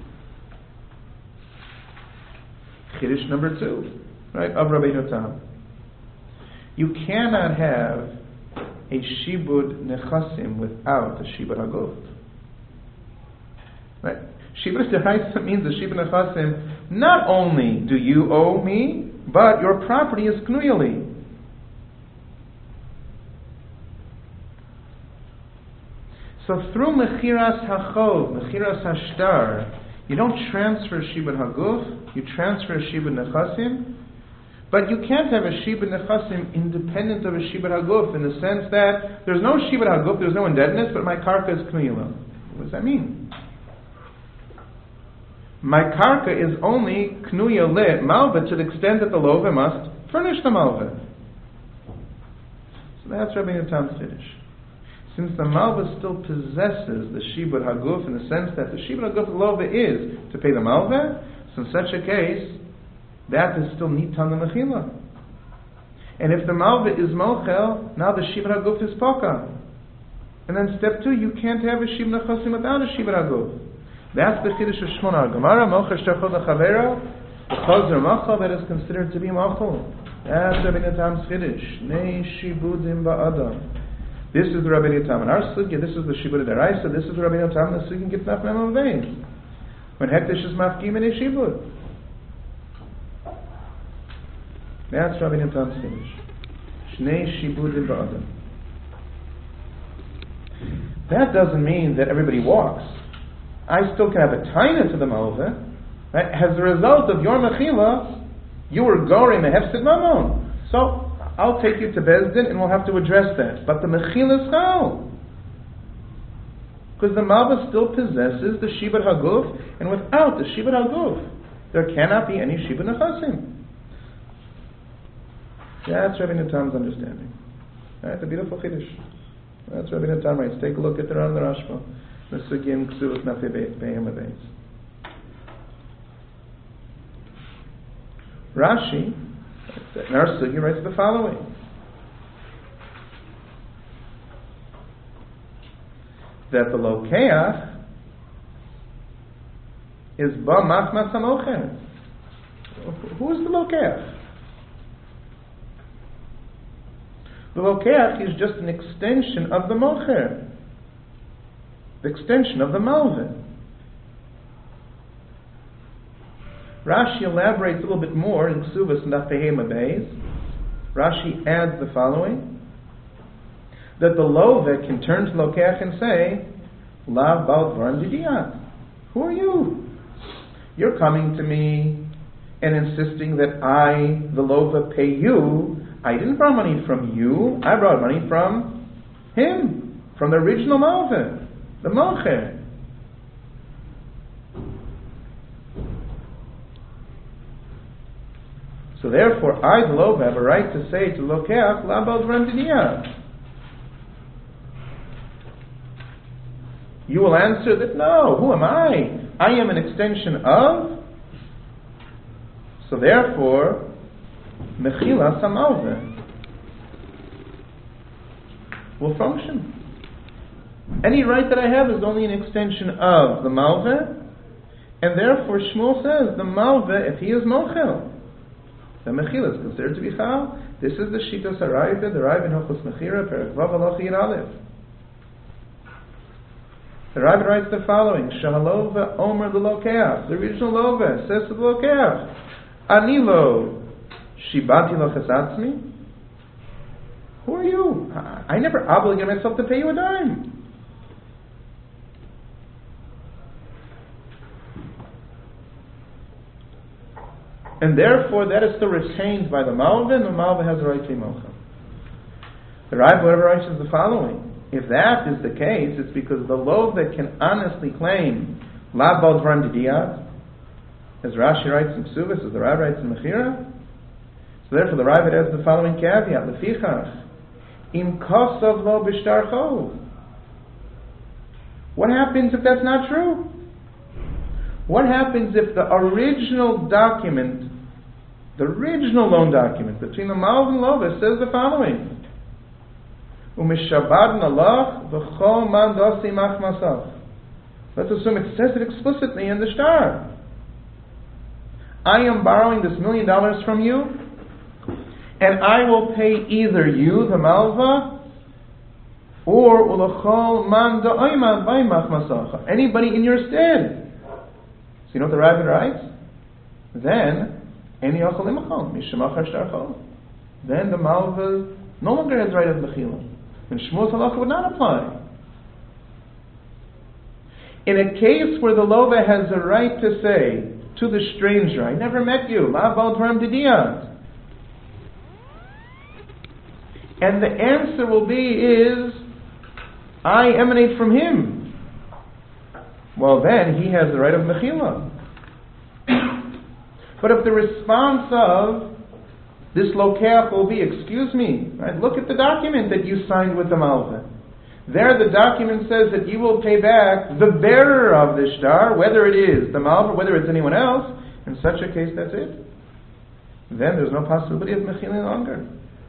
Chiddush number two, right, of Rabbeinu Tam. You cannot have a shibud nechasim without a shibud haguf. Right? Shibud deraisa means the shibud nechasim. Not only do you owe me, but your property is knuyali. So through mechiras hachov, mechiras hashtar, you don't transfer shibud haguf, you transfer shibud nechasim, but you can't have a shibud nechasim independent of a shibud haguf in the sense that there's no shibud haguf, there's no indebtedness, but my karka is knuyala. What does that mean? My karka is only knuya le malveh to the extent that the lova must furnish the malveh. So that's Rabbeinu Tam's Chiddush. Since the malveh still possesses the shibud haguf in the sense that the shibud haguf lova is to pay the malveh, so in such a case, that is still nitan l'mechila. And if the malveh is mochel, now the shibud haguf is poka. And then step two, you can't have a shibud nechasim without a shibud haguf. That's the chiddush of Shmona Gemara. Mocher shtarchov lechavero, chazar machal, that is considered to be machal. That's Rabbeinu Tam's chiddush. Nei shibudim ba'adam. This is the Rabbeinu Tam in our sugya. This is the shibud deraisa. This is the Rabbeinu Tam in the sugya gitnaf mem avein. When hektish is mafkim in a shibud. That's Rabbeinu Tam's chiddush. Shnei shibudim ba'adam. that doesn't mean that everybody walks. I still can have a taina to the malva. Right? As a result of your mechila, you were goring the hefsid mamon. So I'll take you to Bezdin and we'll have to address that. But the mechila is no. Because the malva still possesses the shibud haguf, and without the shibud haguf, there cannot be any shibud nechasim. That's Rabbi Natam's understanding. Right, the beautiful chiddush. That's Rabbi Natam writes. Take a look at the Ran the Rashba. The Sugim Ksuvos Nafi Be'em Abeis. Rashi, in our Sugi, writes the following: that the Lokeach is Ba Machmas HaMocher. Who is the Lokeach? The Lokeach is just an extension of the Mocher, the extension of the Malvin. Rashi elaborates a little bit more in Ksuvas Nafehema Beis. Rashi adds the following: that the Love can turn to Lokeach and say, La Bal Dvarim Didiyat. Who are you? You're coming to me and insisting that I, the Love, pay you. I didn't borrow money from you. I brought money from him, from the original Malvin, the Mocher. So therefore, I, the Love, have a right to say to Lokeach, La Bal Dvarim Didiyat. You will answer that, no, who am I? I am an extension of. So therefore, Mechila Samalve will function. Any right that I have is only an extension of the Malve, and therefore Shmuel says, the Malve, if he is Mochel, the Mechila is considered to be Chal. This is the Shita Sarayta, the Rav in Hilchos Mechira, Perek Vav Halacha Yud Aleph. The Rav writes the following: Shahalova Omer the Lokeach, the original Love says to the Lokeach, Anilo Shibati lo Chesatzmi. Who are you? I never obligated myself to pay you a dime. And therefore, that is still retained by the Malva, and the Malva has a right to be Mocha. The Rav, whatever, writes is the following: if that is the case, it's because the Love that can honestly claim La Bal Dvarim Didiyat, as Rashi writes in Ksuvas, as the Rav writes in Mechira. So therefore, the Rav adds the following caveat: Lefichach Im Kosav Lo B'Shtar Chov. What happens if that's not true? What happens if the original document, the original loan document between the Malv and Lovis says the following: Umishabad Nalach v'chol man dosi machmasav. Let's assume it says it explicitly in the shtar. I am borrowing this million dollars from you, and I will pay either you, the Malva, or ulachol man da'ayman v'ay machmasav, anybody in your stead. So you know what the Rav writes? Then, Eni Yochel Imachol, Mishamachar Shtarchol. Then the Malva no longer has right of Mechila. And Shmuel's halacha would not apply. In a case where the Lova has a right to say to the stranger, I never met you, La Bal Dvarim Didiyat, and the answer will be is, I emanate from him. Well, then he has the right of Mechila. But if the response of this Lokeach will be, excuse me, right, look at the document that you signed with the Malva. There the document says that you will pay back the bearer of the shtar, whether it is the Malva, whether it's anyone else. In such a case, that's it. Then there's no possibility of Mechila any longer.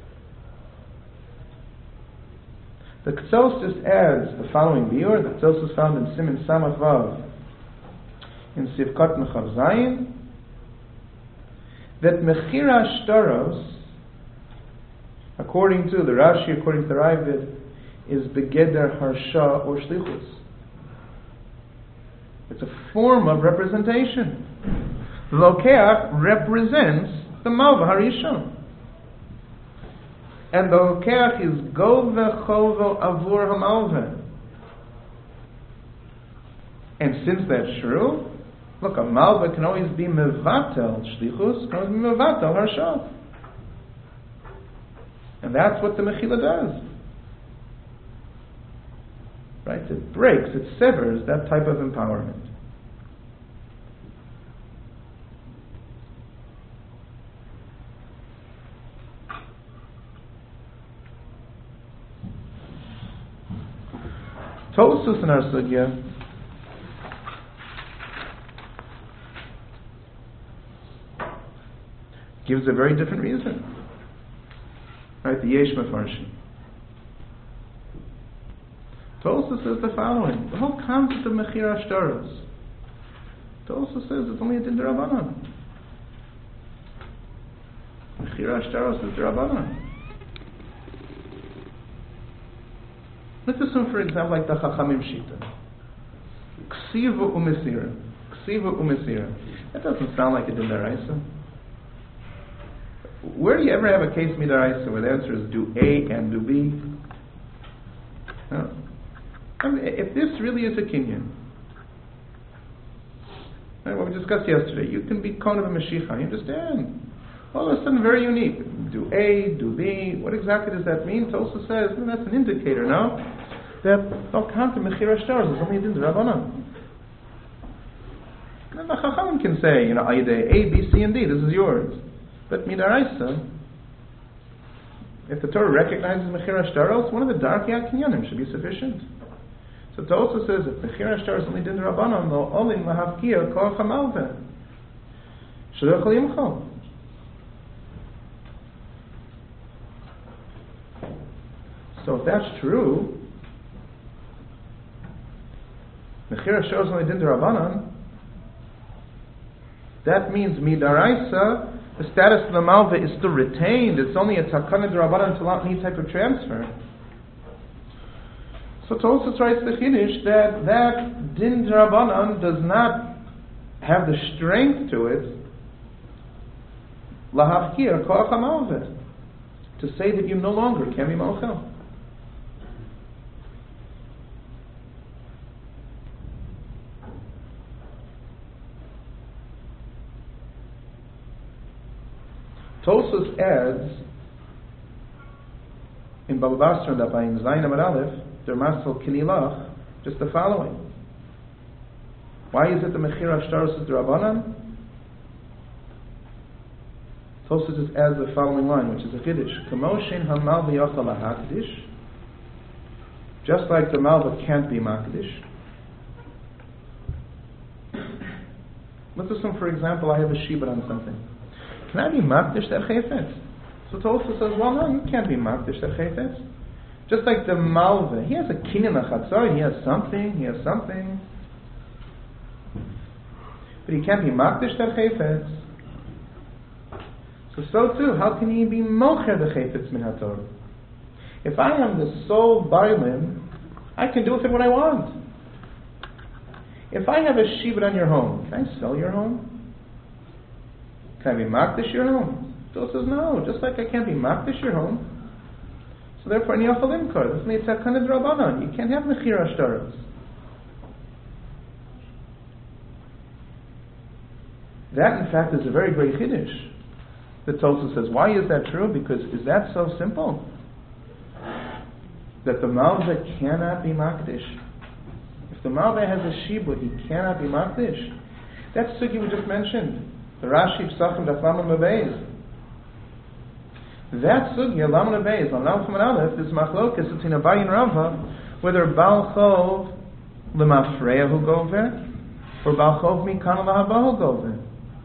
The Ktsosis adds the following biur. The Ktsosis found in Siman Samach Vav in Sivkot Mechav Zayin, that Mechira Shtaros, according to the Rashi, according to the Ravid, is Begeder Harsha or Shlichus. It's a form of representation. The Lokeach represents the Malva Harishon. And the Lokeach is Gove Chovo Avur HaMalva. And since that's true, look, a malva can always be mevatel shlichus, can always be mevatel harsha. And that's what the mechila does. Right? It breaks, it severs that type of empowerment. Tosus in our sugya gives a very different reason. Right, the Yesh Mefarshim. Tosus says the following: the whole concept of Mechir Ashtaros. Tosus says it's only a din d'Rabbanan. Mechir Ashtaros is d'Rabbanan. Let's assume, for example, like the Chachamim Shita. Ksiva u'mesira. Ksiva u'mesira. That doesn't sound like a din d'Oraisa. Where do you ever have a case midaraisa where the answer is do A and do B? No. I mean, if this really is a kinyan, right, what we discussed yesterday, you can be kon of a Mashiach, you understand? All of a sudden, very unique. Do A, do B. What exactly does that mean? Tosa says, well, that's an indicator, no? That don't count the Mechir Ashtaros, it's only din d'Rabbanan. And the Chachamim can say, you know, A, B, C, and D, this is yours. But midaraisa, if the Torah recognizes Mechir Ashtaros, one of the dark yad kinyanim should be sufficient. So Tosa says if Mechir Ashtaros only din d'Rabbanan, lo olim lahavkia koach hamalveh shelo yachol yimchol. So if that's true, Mechir Ashtaros only din d'Rabbanan, that means midaraisa, the status of the malva is still retained. It's only a takana d'Rabbanan to allow any type of transfer. So Tosus writes the Chiddush that that din d'Rabbanan does not have the strength to it lahafkir koach hamalveh, to say that you no longer can be mochel. Tosus adds in Baba Basra that by Zayin Amar Aleph, der Masal Kinilach, just the following. Why is it the Mechir Ashtaros is d'Rabbanan? Tosus just adds the following line, which is a Chiddush. Kamoshin Hamal v'yochal ha'akdish, just like the Malva can't be Makdish. Let's assume, for example, I have a shibud on something. Can I be makdish that chayfetz? So Tosa says, well, no, you can't be makdish that chayfetz. Just like the malva, he has a kinyan achatzor, he has something, he has something, but he can't be makdish that chayfetz. So so too, how can he be mocher the chayfetz min haTorah? If I am the sole barlim, I can do with it what I want. If I have a shibud on your home, can I sell your home? Can I be makdish your home? Still says no, just like I can't be makdish your home. So therefore, ni yachol imkor. This means takana d'Rabbanan. You can't have Mechir Ashtaros. That, in fact, is a very great chiddush. The Tosa says, why is that true? Because is that so simple? That the malva cannot be makdish. If the malva has a shibud, he cannot be makdish. That's sugi we just mentioned. The Rashi Psachim Daf Lamed Beis. That sugya Lamed Beis on Lamed Aleph is machlokas between Abaye and Rava whether Baal Chov lemafreya hu gover or Baal Chov mikana lahaba hu gover.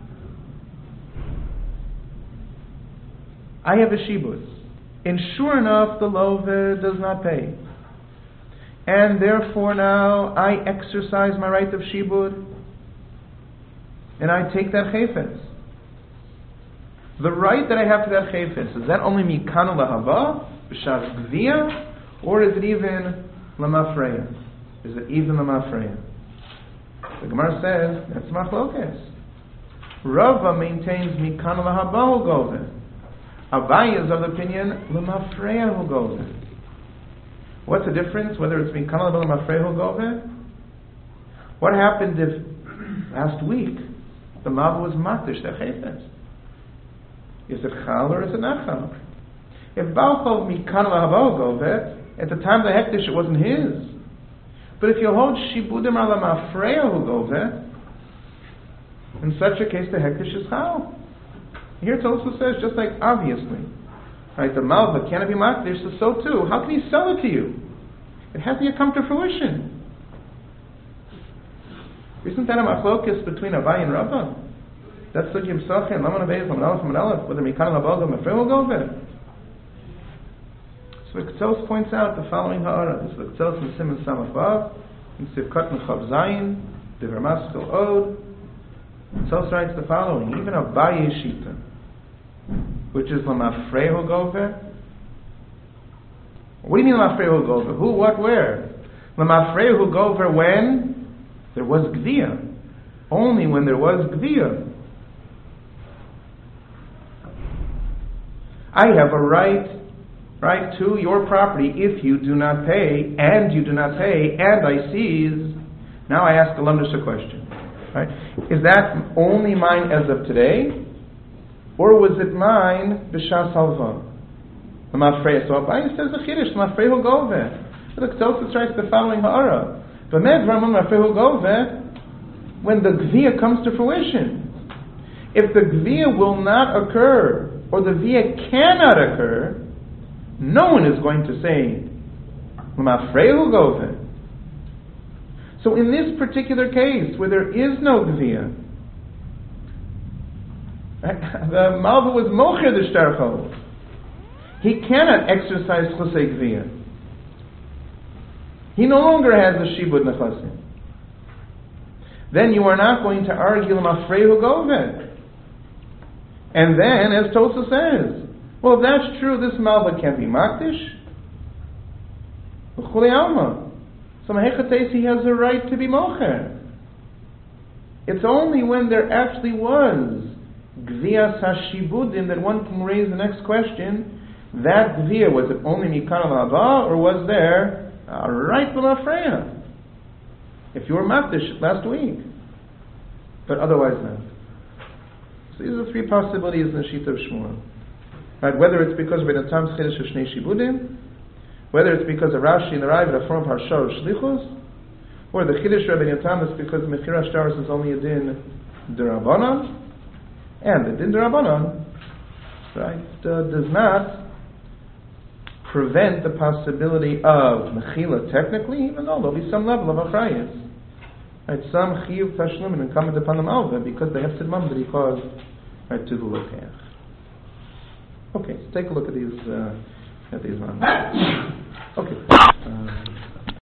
I have a shibud, and sure enough the lover does not pay, and therefore now I exercise my right of shibud. And I take that chayfetz. The right that I have to that chayfetz, is that only mikana lahava, b'shas gvia, or is it even lamafreya? Is it even lamafreya? The Gemara says, that's machlokes. Rava maintains mikana lahava hu gover. Abaye is of the opinion, lamafreya hu gover. What's the difference, whether it's mikana lahava lamafreya hu gover? What happened if last week the Malva was Makdish, the Chayfetz? Is it Chal or is it not Chal? If Balchov Mikan Lahabal Govet, at the time of the Hektish it wasn't his. But if you hold Shibudim Ala Mafreya Hu Govet, in such a case the Hektish is Chal. Here it also says, just like obviously, right, the Malva cannot be Makdish, so so too. How can he sell it to you? It has to come to fruition. Isn't that a machlokes between Abai and Rava? That's the Yim Sachin, Laman Abayz, Laman Aleph, Laman Aleph, whether Mikan Labalga, Mefrei will go there. So Ktsos points out the following ha'ara. This is the Ktsos in Simon Samach Vav, in Sivkat Mechav Zayin, Divrei Maskil Od. Ktsos writes the following: even Abai Shita, which is Lamafrei will go there. What do you mean Lamafrei will go there? Who, what, where? Lamafrei will go there when there was Gviyah. Only when there was Gviyah. I have a right, right to your property if you do not pay, and you do not pay, and I seize. Now I ask the Lumdish a question. Right? Is that only mine as of today? Or was it mine b'shas halva? The Mafrei. So Abai says the Chiddush, the Mafrei will go there. But the Ktsos writes the following ha'ara. But when the Gviyah comes to fruition, if the Gviyah will not occur, or the Gviyah cannot occur, no one is going to say, so in this particular case, where there is no Gviyah, the Malva was Mocher the Shtarchov, he cannot exercise Chosei Gviyah. He no longer has the Shibud Nechasim. Then you are not going to argue L'mafrei Govet. And then, as Tosa says, well, if that's true, this Malva can't be Makdish. L'chulei Alma. So Mehechates, he has a right to be Mocher. It's only when there actually was Gviyas HaShibudim that one can raise the next question. That Gviyah, was it only Mikan Al-Haba, or was there a right L'mafreya? If you were Makdish last week. But otherwise not. So these are the three possibilities in the Shita of Shmuel. Right? Whether it's because of Benatam's Chiddush of Shnei Shibudim, whether it's because of Rashi and the Rai of From Parshah or Shlichus, or the Chiddush of Benatam is because Mechira Shtaros is only a din D'Rabbanan, and the din D'Rabbanan, right, uh, does not prevent the possibility of Mechila technically, even though there'll be some level of Achrayas. Right, some Chiyuv Tashlum and incumbent upon the Malva because they have Sidmam that he caused, right, to the Lokach. Okay, so take a look at these uh, at these ones. Okay. Uh,